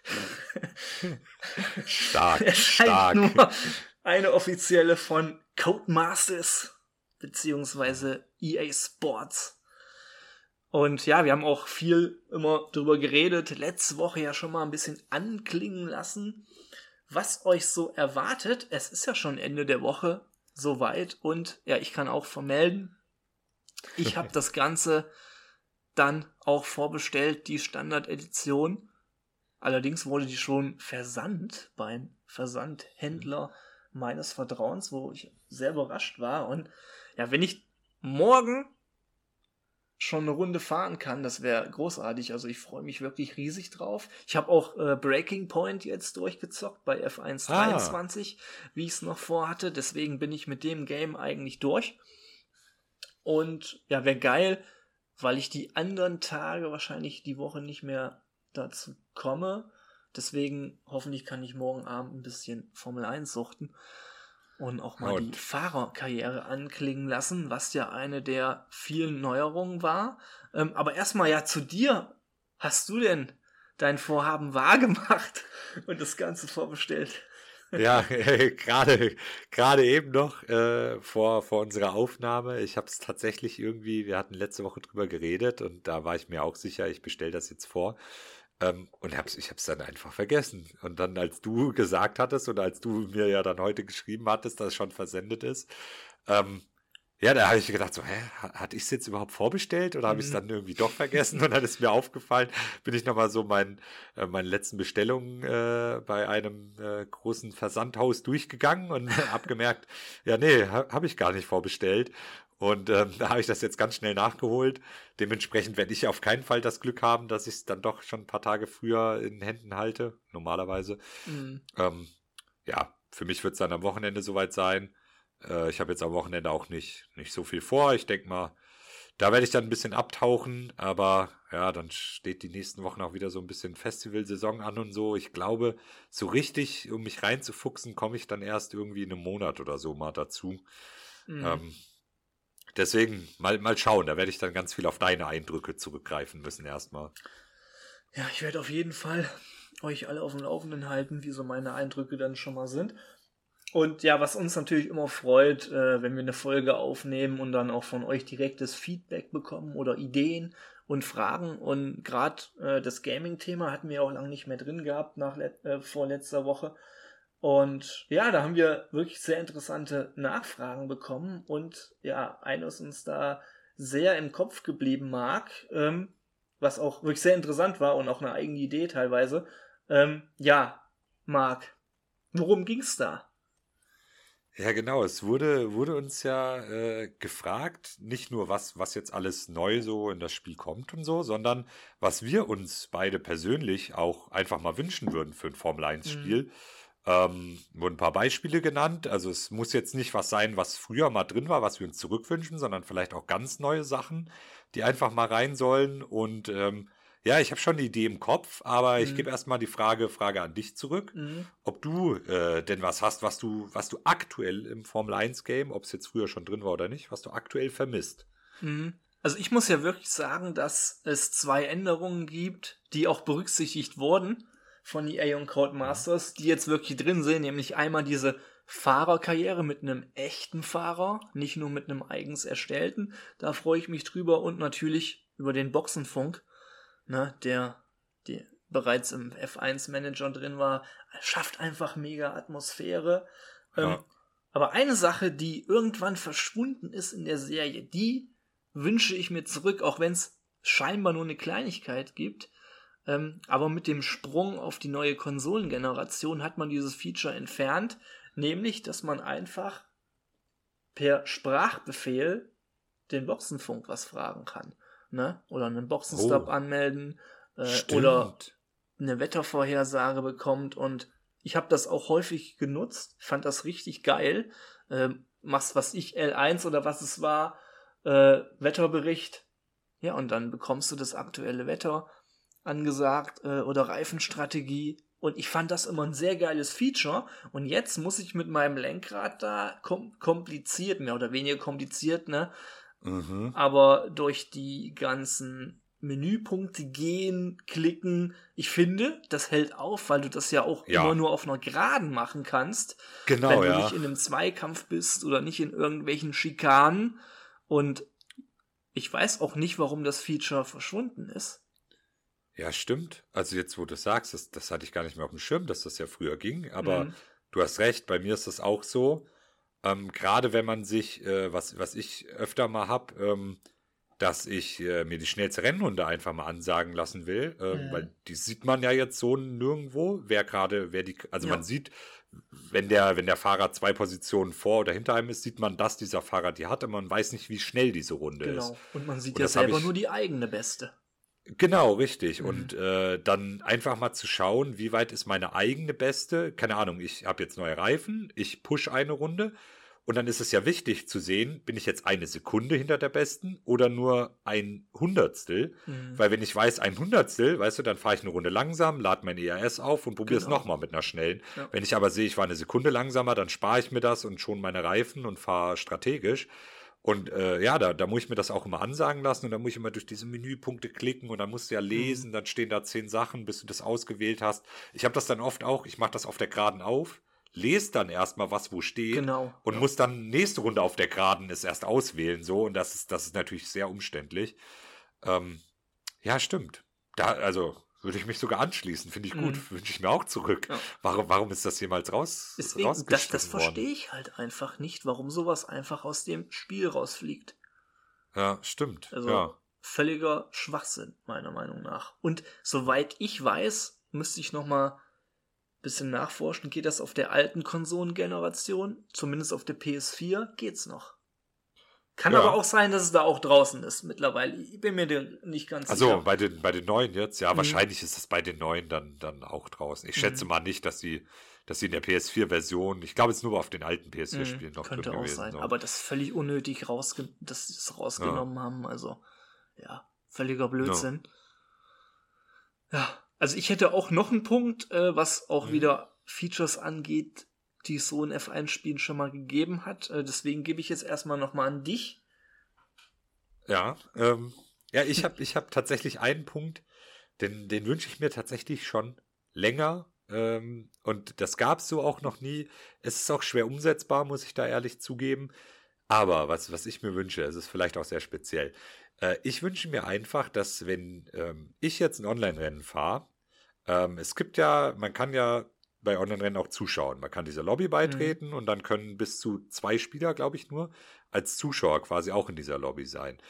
stark nur eine offizielle von Codemasters beziehungsweise EA Sports. Und ja, wir haben auch viel immer drüber geredet, letzte Woche ja schon mal ein bisschen anklingen lassen, was euch so erwartet. Es ist ja schon Ende der Woche soweit und ja, ich kann auch vermelden, ich habe das Ganze dann auch vorbestellt, die Standard-Edition. Allerdings wurde die schon versandt beim Versandhändler meines Vertrauens, wo ich sehr überrascht war. Und ja, wenn ich morgen schon eine Runde fahren kann, das wäre großartig. Also ich freue mich wirklich riesig drauf. Ich habe auch Breaking Point jetzt durchgezockt bei F1 23, wie ich es noch vorhatte. Deswegen bin ich mit dem Game eigentlich durch. Und ja, wäre geil, weil ich die anderen Tage wahrscheinlich die Woche nicht mehr dazu komme, Deswegen hoffentlich kann ich morgen Abend ein bisschen Formel 1 suchten und auch mal die Fahrerkarriere anklingen lassen, was ja eine der vielen Neuerungen war. Aber erstmal ja zu dir. Hast du denn dein Vorhaben wahrgemacht und das Ganze vorbestellt? Ja, gerade eben noch vor unserer Aufnahme. Ich habe es tatsächlich irgendwie, wir hatten letzte Woche drüber geredet und da war ich mir auch sicher, ich bestelle das jetzt vor. Und ich habe es dann einfach vergessen. Und dann, als du gesagt hattest und als du mir ja dann heute geschrieben hattest, dass es schon versendet ist, ja, da habe ich gedacht so, hatte ich es jetzt überhaupt vorbestellt oder habe ich es dann irgendwie doch vergessen? Und dann ist mir aufgefallen, bin ich nochmal so meine letzten Bestellungen bei einem großen Versandhaus durchgegangen und habe gemerkt, ja, nee, habe ich gar nicht vorbestellt. Und da habe ich das jetzt ganz schnell nachgeholt. Dementsprechend werde ich auf keinen Fall das Glück haben, dass ich es dann doch schon ein paar Tage früher in Händen halte, normalerweise. Ja, für mich wird es dann am Wochenende soweit sein. Ich habe jetzt am Wochenende auch nicht so viel vor. Ich denke mal, da werde ich dann ein bisschen abtauchen. Aber ja, dann steht die nächsten Wochen auch wieder so ein bisschen Festivalsaison an und so. Ich glaube, so richtig, um mich reinzufuchsen, komme ich dann erst irgendwie in einem Monat oder so mal dazu. Deswegen mal schauen. Da werde ich dann ganz viel auf deine Eindrücke zurückgreifen müssen erstmal. Ja, ich werde auf jeden Fall euch alle auf dem Laufenden halten, wie so meine Eindrücke dann schon mal sind. Und ja, was uns natürlich immer freut, wenn wir eine Folge aufnehmen und dann auch von euch direktes Feedback bekommen oder Ideen und Fragen. Und gerade das Gaming-Thema hatten wir auch lange nicht mehr drin gehabt vor letzter Woche. Und ja, da haben wir wirklich sehr interessante Nachfragen bekommen. Und ja, eine ist uns da sehr im Kopf geblieben, Marc, was auch wirklich sehr interessant war und auch eine eigene Idee teilweise. Ja, Marc, worum ging's da? Ja, genau. Es wurde uns ja gefragt, nicht nur was jetzt alles neu so in das Spiel kommt und so, sondern was wir uns beide persönlich auch einfach mal wünschen würden für ein Formel-1-Spiel. Wurden ein paar Beispiele genannt. Also es muss jetzt nicht was sein, was früher mal drin war, was wir uns zurückwünschen, sondern vielleicht auch ganz neue Sachen, die einfach mal rein sollen. Und ja, ich habe schon eine Idee im Kopf, aber ich gebe erstmal die Frage an dich zurück, ob du denn was hast, was du aktuell im Formel-1-Game, ob es jetzt früher schon drin war oder nicht, was du aktuell vermisst. Also ich muss ja wirklich sagen, dass es 2 Änderungen gibt, die auch berücksichtigt wurden von EA und Codemasters, die jetzt wirklich drin sind, nämlich einmal diese Fahrerkarriere mit einem echten Fahrer, nicht nur mit einem eigens erstellten. Da freue ich mich drüber und natürlich über den Boxenfunk, ne, der bereits im F1-Manager drin war, schafft einfach mega Atmosphäre. Ja. Aber eine Sache, die irgendwann verschwunden ist in der Serie, die wünsche ich mir zurück, auch wenn es scheinbar nur eine Kleinigkeit gibt. Aber mit dem Sprung auf die neue Konsolengeneration hat man dieses Feature entfernt, nämlich, dass man einfach per Sprachbefehl den Boxenfunk was fragen kann. Ne? Oder einen Boxenstopp anmelden oder eine Wettervorhersage bekommt. Und ich habe das auch häufig genutzt, fand das richtig geil. Machst L1 oder was es war, Wetterbericht. Ja, und dann bekommst du das aktuelle Wetter angesagt oder Reifenstrategie. Und ich fand das immer ein sehr geiles Feature. Und jetzt muss ich mit meinem Lenkrad da kompliziert, mehr oder weniger kompliziert, ne? Aber durch die ganzen Menüpunkte gehen, klicken, ich finde, das hält auf, weil du das ja auch immer nur auf einer Geraden machen kannst. Genau, wenn du nicht in einem Zweikampf bist oder nicht in irgendwelchen Schikanen. Und ich weiß auch nicht, warum das Feature verschwunden ist. Ja, stimmt. Also jetzt, wo du sagst, das hatte ich gar nicht mehr auf dem Schirm, dass das ja früher ging. Aber du hast recht, bei mir ist das auch so. Gerade wenn man sich, was ich öfter mal habe, dass ich mir die schnellste Rennrunde einfach mal ansagen lassen will, weil die sieht man ja jetzt so nirgendwo, man sieht, wenn der Fahrer 2 Positionen vor oder hinter einem ist, sieht man, dass dieser Fahrer die hat, aber man weiß nicht, wie schnell diese Runde ist. Genau, und man sieht ja selber nur die eigene Beste. Genau, richtig. Und dann einfach mal zu schauen, wie weit ist meine eigene Beste. Keine Ahnung, ich habe jetzt neue Reifen, ich push eine Runde Und dann ist es ja wichtig zu sehen, bin ich jetzt eine Sekunde hinter der Besten oder nur ein Hundertstel? Weil wenn ich weiß, ein Hundertstel, weißt du, dann fahre ich eine Runde langsam, lade mein ERS auf und probiere es nochmal mit einer schnellen. Ja. Wenn ich aber sehe, ich war eine Sekunde langsamer, dann spare ich mir das und schon meine Reifen und fahre strategisch. Und da muss ich mir das auch immer ansagen lassen und dann muss ich immer durch diese Menüpunkte klicken und dann musst du ja lesen, dann stehen da 10 Sachen, bis du das ausgewählt hast. Ich habe das dann oft auch, ich mache das auf der Geraden auf, lese dann erstmal, was wo steht und muss dann nächste Runde auf der Geraden es erst auswählen, so, und das ist natürlich sehr umständlich. Ja, stimmt. Also würde ich mich sogar anschließen, finde ich gut, wünsche ich mir auch zurück. Ja. Warum ist das jemals rausgeschmissen worden? Das verstehe ich halt einfach nicht, warum sowas einfach aus dem Spiel rausfliegt. Ja, stimmt. Also völliger Schwachsinn, meiner Meinung nach. Und soweit ich weiß, müsste ich nochmal bisschen nachforschen, geht das auf der alten Konsolengeneration, zumindest auf der PS4, geht's noch. Kann aber auch sein, dass es da auch draußen ist mittlerweile. Ich bin mir nicht ganz sicher. Also bei den neuen jetzt, ja, wahrscheinlich ist es bei den neuen dann auch draußen. Ich schätze mal nicht, dass sie in der PS4-Version, ich glaube, es ist nur auf den alten PS4-Spielen noch könnte drin auch gewesen. Sein. So. Aber das ist völlig unnötig, dass sie es rausgenommen haben. Also, ja, völliger Blödsinn. Ja, also ich hätte auch noch einen Punkt, was auch wieder Features angeht, die es so in F1-Spielen schon mal gegeben hat. Deswegen gebe ich jetzt erstmal nochmal an dich. Ja, ich hab tatsächlich einen Punkt, den wünsche ich mir tatsächlich schon länger. Und das gab es so auch noch nie. Es ist auch schwer umsetzbar, muss ich da ehrlich zugeben. Aber was ich mir wünsche, es ist vielleicht auch sehr speziell. Ich wünsche mir einfach, dass wenn ich jetzt ein Online-Rennen fahre, man kann ja bei Online-Rennen auch zuschauen. Man kann dieser Lobby beitreten und dann können bis zu 2 Spieler, glaube ich nur, als Zuschauer quasi auch in dieser Lobby sein.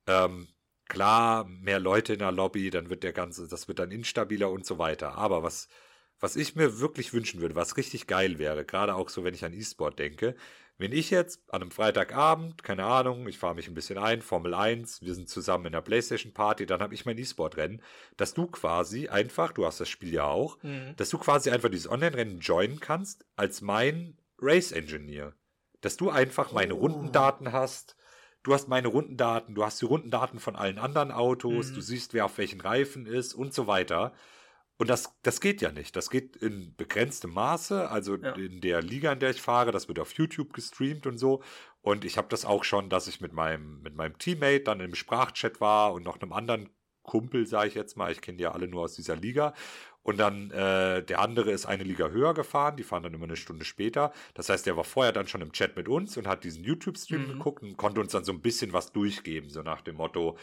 Klar, mehr Leute in der Lobby, dann wird das wird dann instabiler und so weiter. Aber was ich mir wirklich wünschen würde, was richtig geil wäre, gerade auch so, wenn ich an E-Sport denke, wenn ich jetzt an einem Freitagabend, keine Ahnung, ich fahre mich ein bisschen ein, Formel 1, wir sind zusammen in der PlayStation-Party, dann habe ich mein E-Sport-Rennen, dass du quasi einfach, du hast das Spiel ja auch, dass du quasi einfach dieses Online-Rennen joinen kannst als mein Race-Engineer. Dass du einfach meine Rundendaten hast, du hast meine Rundendaten, du hast die Rundendaten von allen anderen Autos, du siehst, wer auf welchen Reifen ist und so weiter. Und das geht ja nicht. Das geht in begrenztem Maße. Also in der Liga, in der ich fahre, das wird auf YouTube gestreamt und so. Und ich habe das auch schon, dass ich mit meinem Teammate dann im Sprachchat war und noch einem anderen Kumpel, sage ich jetzt mal. Ich kenne die ja alle nur aus dieser Liga. Und dann der andere ist eine Liga höher gefahren. Die fahren dann immer eine Stunde später. Das heißt, der war vorher dann schon im Chat mit uns und hat diesen YouTube-Stream geguckt und konnte uns dann so ein bisschen was durchgeben. So nach dem Motto,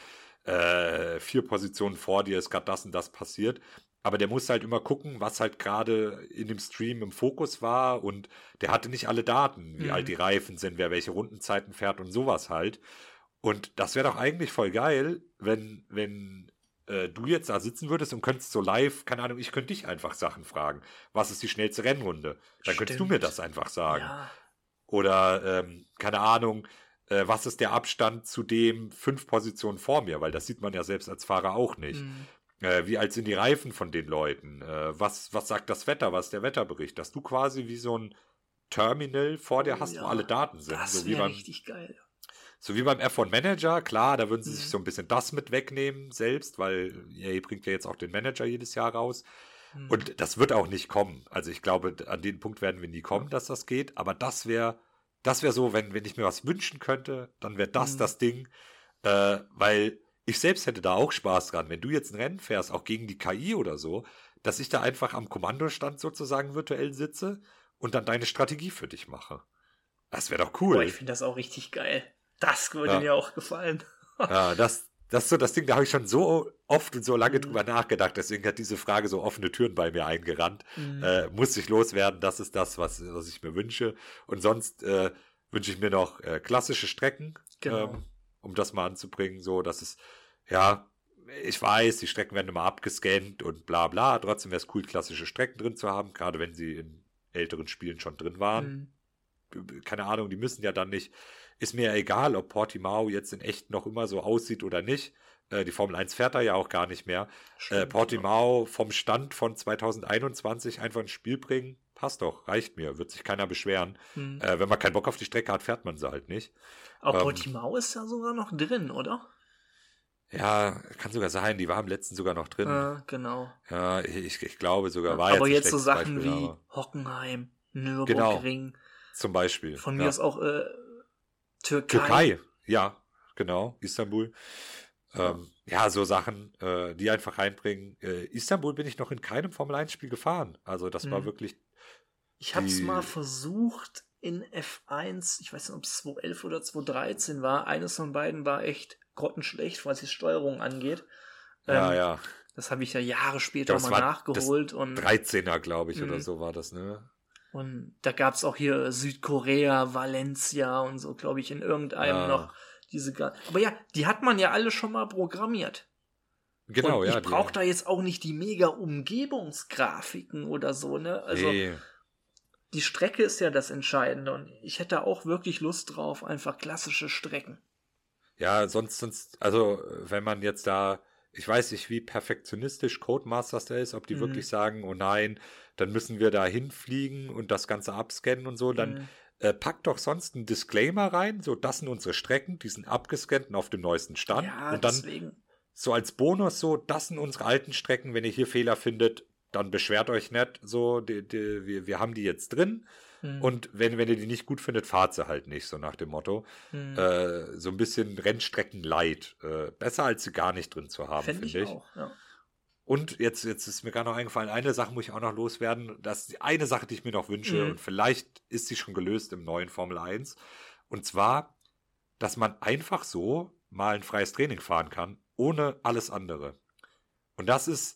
4 Positionen vor dir ist gerade das und das passiert. Aber der musste halt immer gucken, was halt gerade in dem Stream im Fokus war, und der hatte nicht alle Daten, wie alt die Reifen sind, wer welche Rundenzeiten fährt und sowas halt. Und das wäre doch eigentlich voll geil, wenn du jetzt da sitzen würdest und könntest so live, keine Ahnung, ich könnte dich einfach Sachen fragen. Was ist die schnellste Rennrunde? Dann könntest du mir das einfach sagen. Ja. Oder, keine Ahnung, was ist der Abstand zu dem 5 Positionen vor mir? Weil das sieht man ja selbst als Fahrer auch nicht. Wie alt sind die Reifen von den Leuten? Was sagt das Wetter? Was ist der Wetterbericht? Dass du quasi wie so ein Terminal vor dir hast, wo alle Daten sind. Das wäre richtig geil. So wie beim F1 Manager, klar, da würden sie sich so ein bisschen das mit wegnehmen selbst, weil EA bringt ja jetzt auch den Manager jedes Jahr raus. Und das wird auch nicht kommen. Also ich glaube, an den Punkt werden wir nie kommen, dass das geht. Aber das wäre so, wenn ich mir was wünschen könnte, dann wäre das Ding, weil ich selbst hätte da auch Spaß dran, wenn du jetzt ein Rennen fährst, auch gegen die KI oder so, dass ich da einfach am Kommandostand sozusagen virtuell sitze und dann deine Strategie für dich mache. Das wäre doch cool. Boah, ich finde das auch richtig geil. Das würde mir auch gefallen. Ja, das ist so das Ding, da habe ich schon so oft und so lange drüber nachgedacht, deswegen hat diese Frage so offene Türen bei mir eingerannt. Muss ich loswerden, das ist das, was ich mir wünsche. Und sonst wünsche ich mir noch klassische Strecken, um das mal anzubringen, so, dass es, ja, ich weiß, die Strecken werden immer abgescannt und bla bla, trotzdem wäre es cool, klassische Strecken drin zu haben, gerade wenn sie in älteren Spielen schon drin waren. Keine Ahnung, die müssen ja dann nicht, ist mir ja egal, ob Portimao jetzt in echt noch immer so aussieht oder nicht. Die Formel 1 fährt da ja auch gar nicht mehr. Portimao vom Stand von 2021 einfach ins Spiel bringen, passt doch, reicht mir, wird sich keiner beschweren. Wenn man keinen Bock auf die Strecke hat, fährt man sie halt nicht. Aber Portimao ist ja sogar noch drin, oder? Ja, kann sogar sein, die war im letzten sogar noch drin. Genau. Ja, ich glaube sogar, war aber jetzt so ein Sachen Beispiel, wie aber Hockenheim, Nürburgring, zum Beispiel. von mir aus auch Türkei, ja, genau, Istanbul. Ja, so Sachen, die einfach reinbringen. Istanbul bin ich noch in keinem Formel-1-Spiel gefahren. Also das war wirklich... Ich habe es mal versucht in F1, ich weiß nicht, ob es 2011 oder 2013 war. Eines von beiden war echt grottenschlecht, was die Steuerung angeht. Ja. Das habe ich ja Jahre später mal nachgeholt. Und 13er, glaube ich, oder so war das, ne? Und da gab es auch hier Südkorea, Valencia und so, glaube ich, in irgendeinem noch diese... Aber ja, die hat man ja alle schon mal programmiert. Genau, und ich brauche da jetzt auch nicht die mega Umgebungsgrafiken oder so, ne? Also die Strecke ist ja das Entscheidende und ich hätte auch wirklich Lust drauf, einfach klassische Strecken. Ja, sonst, also wenn man jetzt da, ich weiß nicht, wie perfektionistisch Codemasters da ist, ob die wirklich sagen, oh nein, dann müssen wir da hinfliegen und das Ganze abscannen und so, dann packt doch sonst einen Disclaimer rein, so, das sind unsere Strecken, die sind abgescannt und auf dem neuesten Stand. Ja, und dann deswegen. So als Bonus so, das sind unsere alten Strecken, wenn ihr hier Fehler findet, dann beschwert euch nicht, so, wir haben die jetzt drin. Und wenn ihr die nicht gut findet, fahrt sie halt nicht, so nach dem Motto. So ein bisschen Rennstrecken light. Besser als sie gar nicht drin zu haben, finde ich. Auch, ja. Und jetzt ist mir gerade noch eingefallen, eine Sache muss ich auch noch loswerden. Das ist die eine Sache, die ich mir noch wünsche. Und vielleicht ist sie schon gelöst im neuen Formel 1. Und zwar, dass man einfach so mal ein freies Training fahren kann, ohne alles andere. Und das ist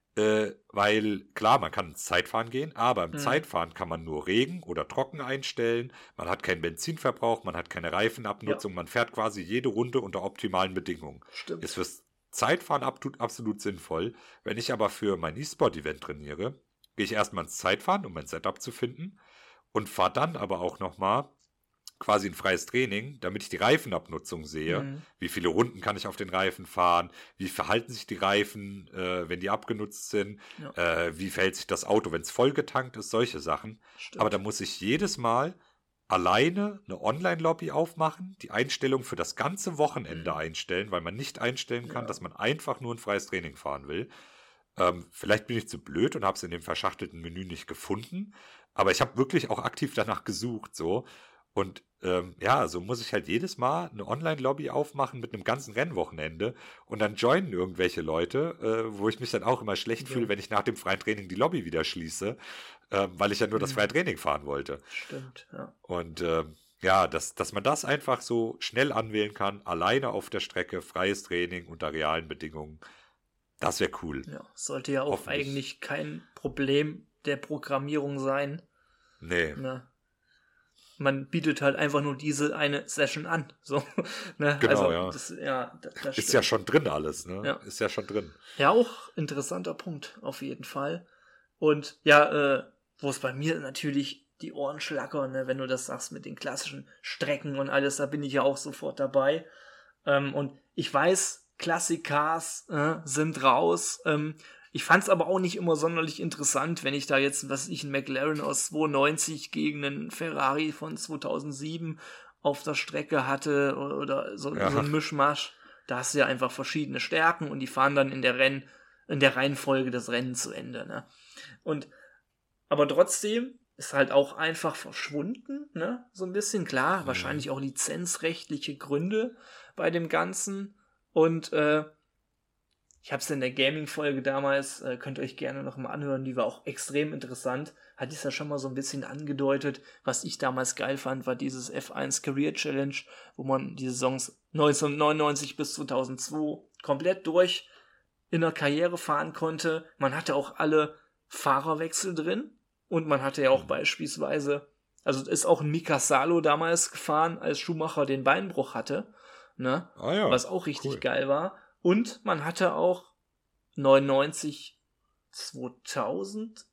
weil, klar, man kann ins Zeitfahren gehen, aber im Zeitfahren kann man nur Regen oder Trocken einstellen, man hat keinen Benzinverbrauch, man hat keine Reifenabnutzung, man fährt quasi jede Runde unter optimalen Bedingungen. Stimmt. Ist fürs Zeitfahren absolut sinnvoll. Wenn ich aber für mein E-Sport-Event trainiere, gehe ich erstmal ins Zeitfahren, um mein Setup zu finden und fahre dann aber auch nochmal quasi ein freies Training, damit ich die Reifenabnutzung sehe. Wie viele Runden kann ich auf den Reifen fahren? Wie verhalten sich die Reifen, wenn die abgenutzt sind? Wie verhält sich das Auto, wenn es vollgetankt ist? Solche Sachen. Stimmt. Aber da muss ich jedes Mal alleine eine Online-Lobby aufmachen, die Einstellung für das ganze Wochenende einstellen, weil man nicht einstellen kann, dass man einfach nur ein freies Training fahren will. Vielleicht bin ich zu blöd und habe es in dem verschachtelten Menü nicht gefunden, aber ich habe wirklich auch aktiv danach gesucht, so. Und so muss ich halt jedes Mal eine Online-Lobby aufmachen mit einem ganzen Rennwochenende und dann joinen irgendwelche Leute, wo ich mich dann auch immer schlecht fühle, wenn ich nach dem freien Training die Lobby wieder schließe, weil ich ja nur das freie Training fahren wollte. Stimmt, ja. Und dass man das einfach so schnell anwählen kann, alleine auf der Strecke, freies Training unter realen Bedingungen, das wäre cool. Ja, sollte ja auch eigentlich kein Problem der Programmierung sein. Nee. Ne? Man bietet halt einfach nur diese eine Session an. So, ne? Genau, also, das ist ja schon drin alles, ne? Ja. Ist ja schon drin. Ja, auch interessanter Punkt, auf jeden Fall. Und ja, wo es bei mir natürlich die Ohren schlackern, ne, wenn du das sagst mit den klassischen Strecken und alles, da bin ich ja auch sofort dabei. Und ich weiß, Classic Cars sind raus. Ich fand es aber auch nicht immer sonderlich interessant, wenn ich da jetzt, einen McLaren aus 92 gegen einen Ferrari von 2007 auf der Strecke hatte oder so ein Mischmasch. Da hast du ja einfach verschiedene Stärken und die fahren dann in der Reihenfolge des Rennens zu Ende. Ne? Aber trotzdem ist halt auch einfach verschwunden, ne? So ein bisschen, klar, wahrscheinlich auch lizenzrechtliche Gründe bei dem Ganzen. Und ich habe es in der Gaming-Folge damals, könnt ihr euch gerne noch mal anhören, die war auch extrem interessant. Hatte ich es ja schon mal so ein bisschen angedeutet. Was ich damals geil fand, war dieses F1 Career Challenge, wo man die Saisons 1999 bis 2002 komplett durch in der Karriere fahren konnte. Man hatte auch alle Fahrerwechsel drin und man hatte ja auch beispielsweise, also ist auch ein Mika Salo damals gefahren, als Schumacher den Beinbruch hatte, ne? Was auch richtig geil war. Und man hatte auch 99, 2000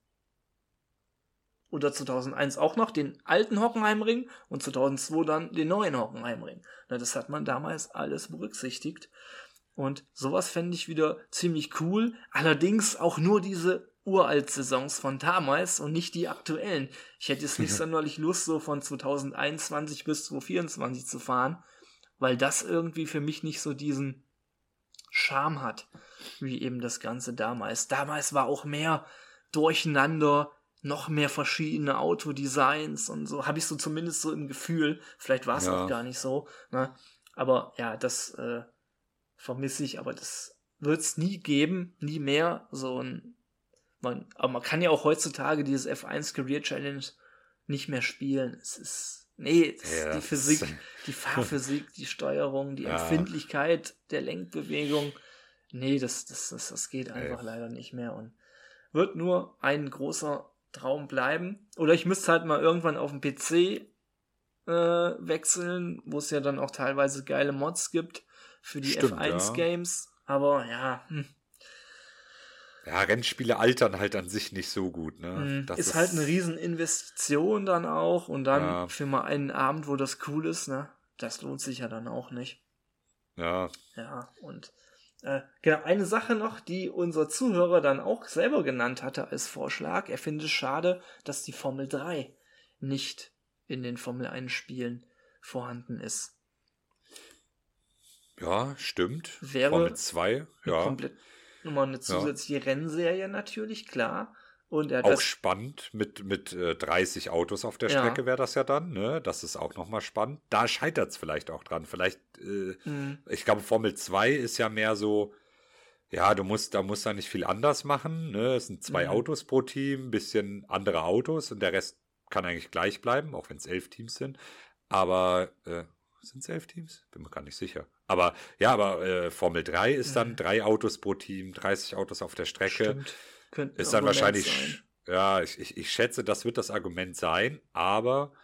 oder 2001 auch noch den alten Hockenheimring und 2002 dann den neuen Hockenheimring. Na, das hat man damals alles berücksichtigt. Und sowas fände ich wieder ziemlich cool. Allerdings auch nur diese Uralt-Saisons von damals und nicht die aktuellen. Ich hätte jetzt nicht sonderlich Lust, so von 2021 bis 2024 zu fahren, weil das irgendwie für mich nicht so diesen Charme hat, wie eben das Ganze damals. Damals war auch mehr Durcheinander, noch mehr verschiedene Autodesigns und so, habe ich so zumindest so im Gefühl. Vielleicht war es auch gar nicht so, ne? Aber ja, das vermisse ich, aber das wird es nie geben, nie mehr. Aber man kann ja auch heutzutage dieses F1 Career Challenge nicht mehr spielen. Die Physik, die Fahrphysik, die Steuerung, die Empfindlichkeit der Lenkbewegung. Nee, das geht einfach leider nicht mehr und wird nur ein großer Traum bleiben. Oder ich müsste halt mal irgendwann auf den PC wechseln, wo es ja dann auch teilweise geile Mods gibt für die F1-Games. Aber ja. Ja, Rennspiele altern halt an sich nicht so gut, ne? Das ist halt eine Rieseninvestition dann auch und dann für mal einen Abend, wo das cool ist, ne? Das lohnt sich ja dann auch nicht. Ja. Ja, und genau, eine Sache noch, die unser Zuhörer dann auch selber genannt hatte als Vorschlag. Er findet es schade, dass die Formel 3 nicht in den Formel 1 Spielen vorhanden ist. Ja, stimmt. Wäre Formel 2, ja. Komplett nochmal eine zusätzliche Rennserie natürlich, klar. Und er hat auch spannend, mit 30 Autos auf der Strecke wäre das ja dann, ne? Das ist auch nochmal spannend. Da scheitert es vielleicht auch dran. Vielleicht, ich glaube, Formel 2 ist ja mehr so, ja, da musst da nicht viel anders machen, ne? Es sind 2 Autos pro Team, bisschen andere Autos und der Rest kann eigentlich gleich bleiben, auch wenn es 11 Teams sind. Aber, sind es 11 Teams? Bin mir gar nicht sicher. Aber, ja, Formel 3 ist dann 3 Autos pro Team, 30 Autos auf der Strecke. Stimmt. Könnte ist dann wahrscheinlich, ich schätze, das wird das Argument sein, aber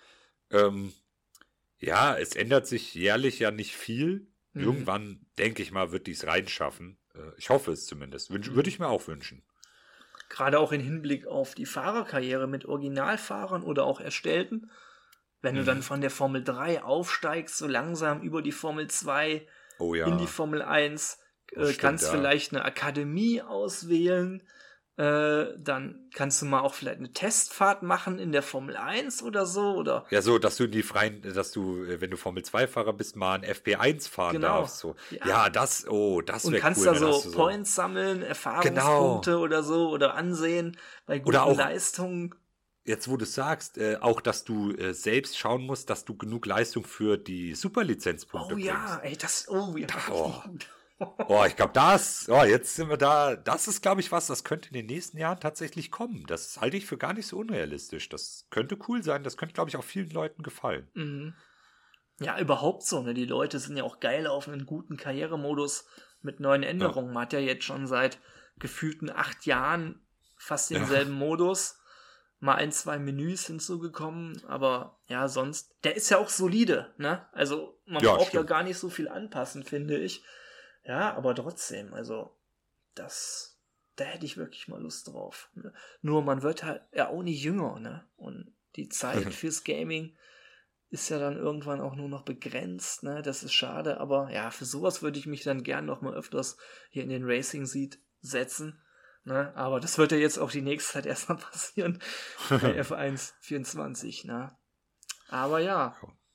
es ändert sich jährlich ja nicht viel. Irgendwann, denke ich mal, wird die es reinschaffen. Ich hoffe es zumindest. Würde ich mir auch wünschen. Gerade auch im Hinblick auf die Fahrerkarriere mit Originalfahrern oder auch Erstellten. Wenn du dann von der Formel 3 aufsteigst, so langsam über die Formel 2 in die Formel 1, kannst vielleicht eine Akademie auswählen. Dann kannst du mal auch vielleicht eine Testfahrt machen in der Formel 1 oder so, oder? Ja, so, dass du wenn du Formel 2-Fahrer bist, mal ein FP1 fahren darfst. So. Ja, das wäre cool. Und kannst da so Points sammeln, Erfahrungspunkte oder so, oder Ansehen bei guten Leistungen. Jetzt, wo du sagst, auch, dass du selbst schauen musst, dass du genug Leistung für die Superlizenzpunkte bringst. Das richtig gut. Ich glaube, jetzt sind wir da. Das ist, glaube ich, das könnte in den nächsten Jahren tatsächlich kommen. Das halte ich für gar nicht so unrealistisch. Das könnte cool sein. Das könnte, glaube ich, auch vielen Leuten gefallen. Mhm. Ja, überhaupt so. Ne? Die Leute sind ja auch geil auf einen guten Karrieremodus mit neuen Änderungen. Man hat ja jetzt schon seit gefühlten 8 Jahren fast denselben Modus. Mal 1, 2 Menüs hinzugekommen. Aber ja, sonst. Der ist ja auch solide. Ne? Also man braucht ja gar nicht so viel anpassen, finde ich. Ja, aber trotzdem, also da hätte ich wirklich mal Lust drauf. Ne? Nur man wird halt ja auch nicht jünger, ne? Und die Zeit fürs Gaming ist ja dann irgendwann auch nur noch begrenzt, ne? Das ist schade, aber ja, für sowas würde ich mich dann gern noch mal öfters hier in den Racing Seat setzen. Ne? Aber das wird ja jetzt auch die nächste Zeit erstmal passieren bei F1 24, ne? Aber ja.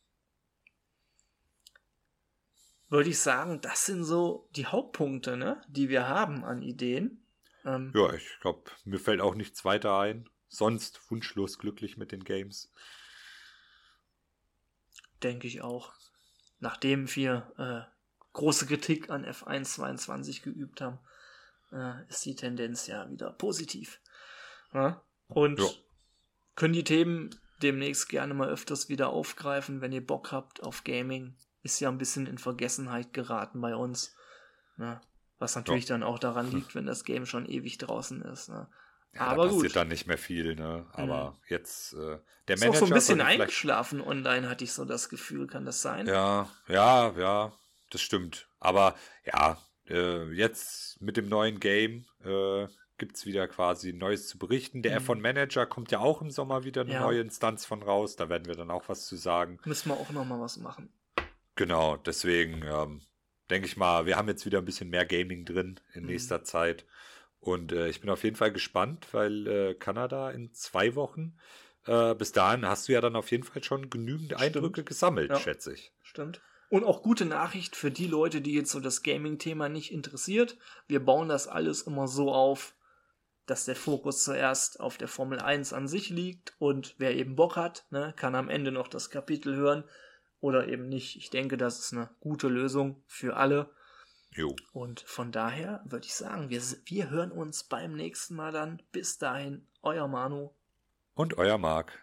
Würde ich sagen, das sind so die Hauptpunkte, ne, die wir haben an Ideen. Ja, ich glaube, mir fällt auch nichts weiter ein. Sonst wunschlos glücklich mit den Games. Denke ich auch. Nachdem wir große Kritik an F1 22 geübt haben, ist die Tendenz ja wieder positiv. Ja? Und können die Themen demnächst gerne mal öfters wieder aufgreifen, wenn ihr Bock habt auf Gaming. Ist ja ein bisschen in Vergessenheit geraten bei uns. Ne? Was natürlich dann auch daran liegt, wenn das Game schon ewig draußen ist. Ne? Ja, aber da passiert dann nicht mehr viel. Ne? Aber jetzt der Manager ist auch so ein bisschen eingeschlafen online, hatte ich so das Gefühl. Kann das sein? Ja, das stimmt. Aber ja, jetzt mit dem neuen Game gibt es wieder quasi Neues zu berichten. Der F1 Manager kommt ja auch im Sommer wieder eine neue Instanz von raus. Da werden wir dann auch was zu sagen. Müssen wir auch nochmal was machen. Genau, deswegen denke ich mal, wir haben jetzt wieder ein bisschen mehr Gaming drin in nächster Zeit Und ich bin auf jeden Fall gespannt, weil Kanada in 2 Wochen, bis dahin hast du ja dann auf jeden Fall schon genügend Eindrücke gesammelt, schätze ich. Stimmt. Und auch gute Nachricht für die Leute, die jetzt so das Gaming-Thema nicht interessiert. Wir bauen das alles immer so auf, dass der Fokus zuerst auf der Formel 1 an sich liegt und wer eben Bock hat, ne, kann am Ende noch das Kapitel hören oder eben nicht. Ich denke, das ist eine gute Lösung für alle. Jo. Und von daher würde ich sagen, wir hören uns beim nächsten Mal dann. Bis dahin, euer Manu. Und euer Marc.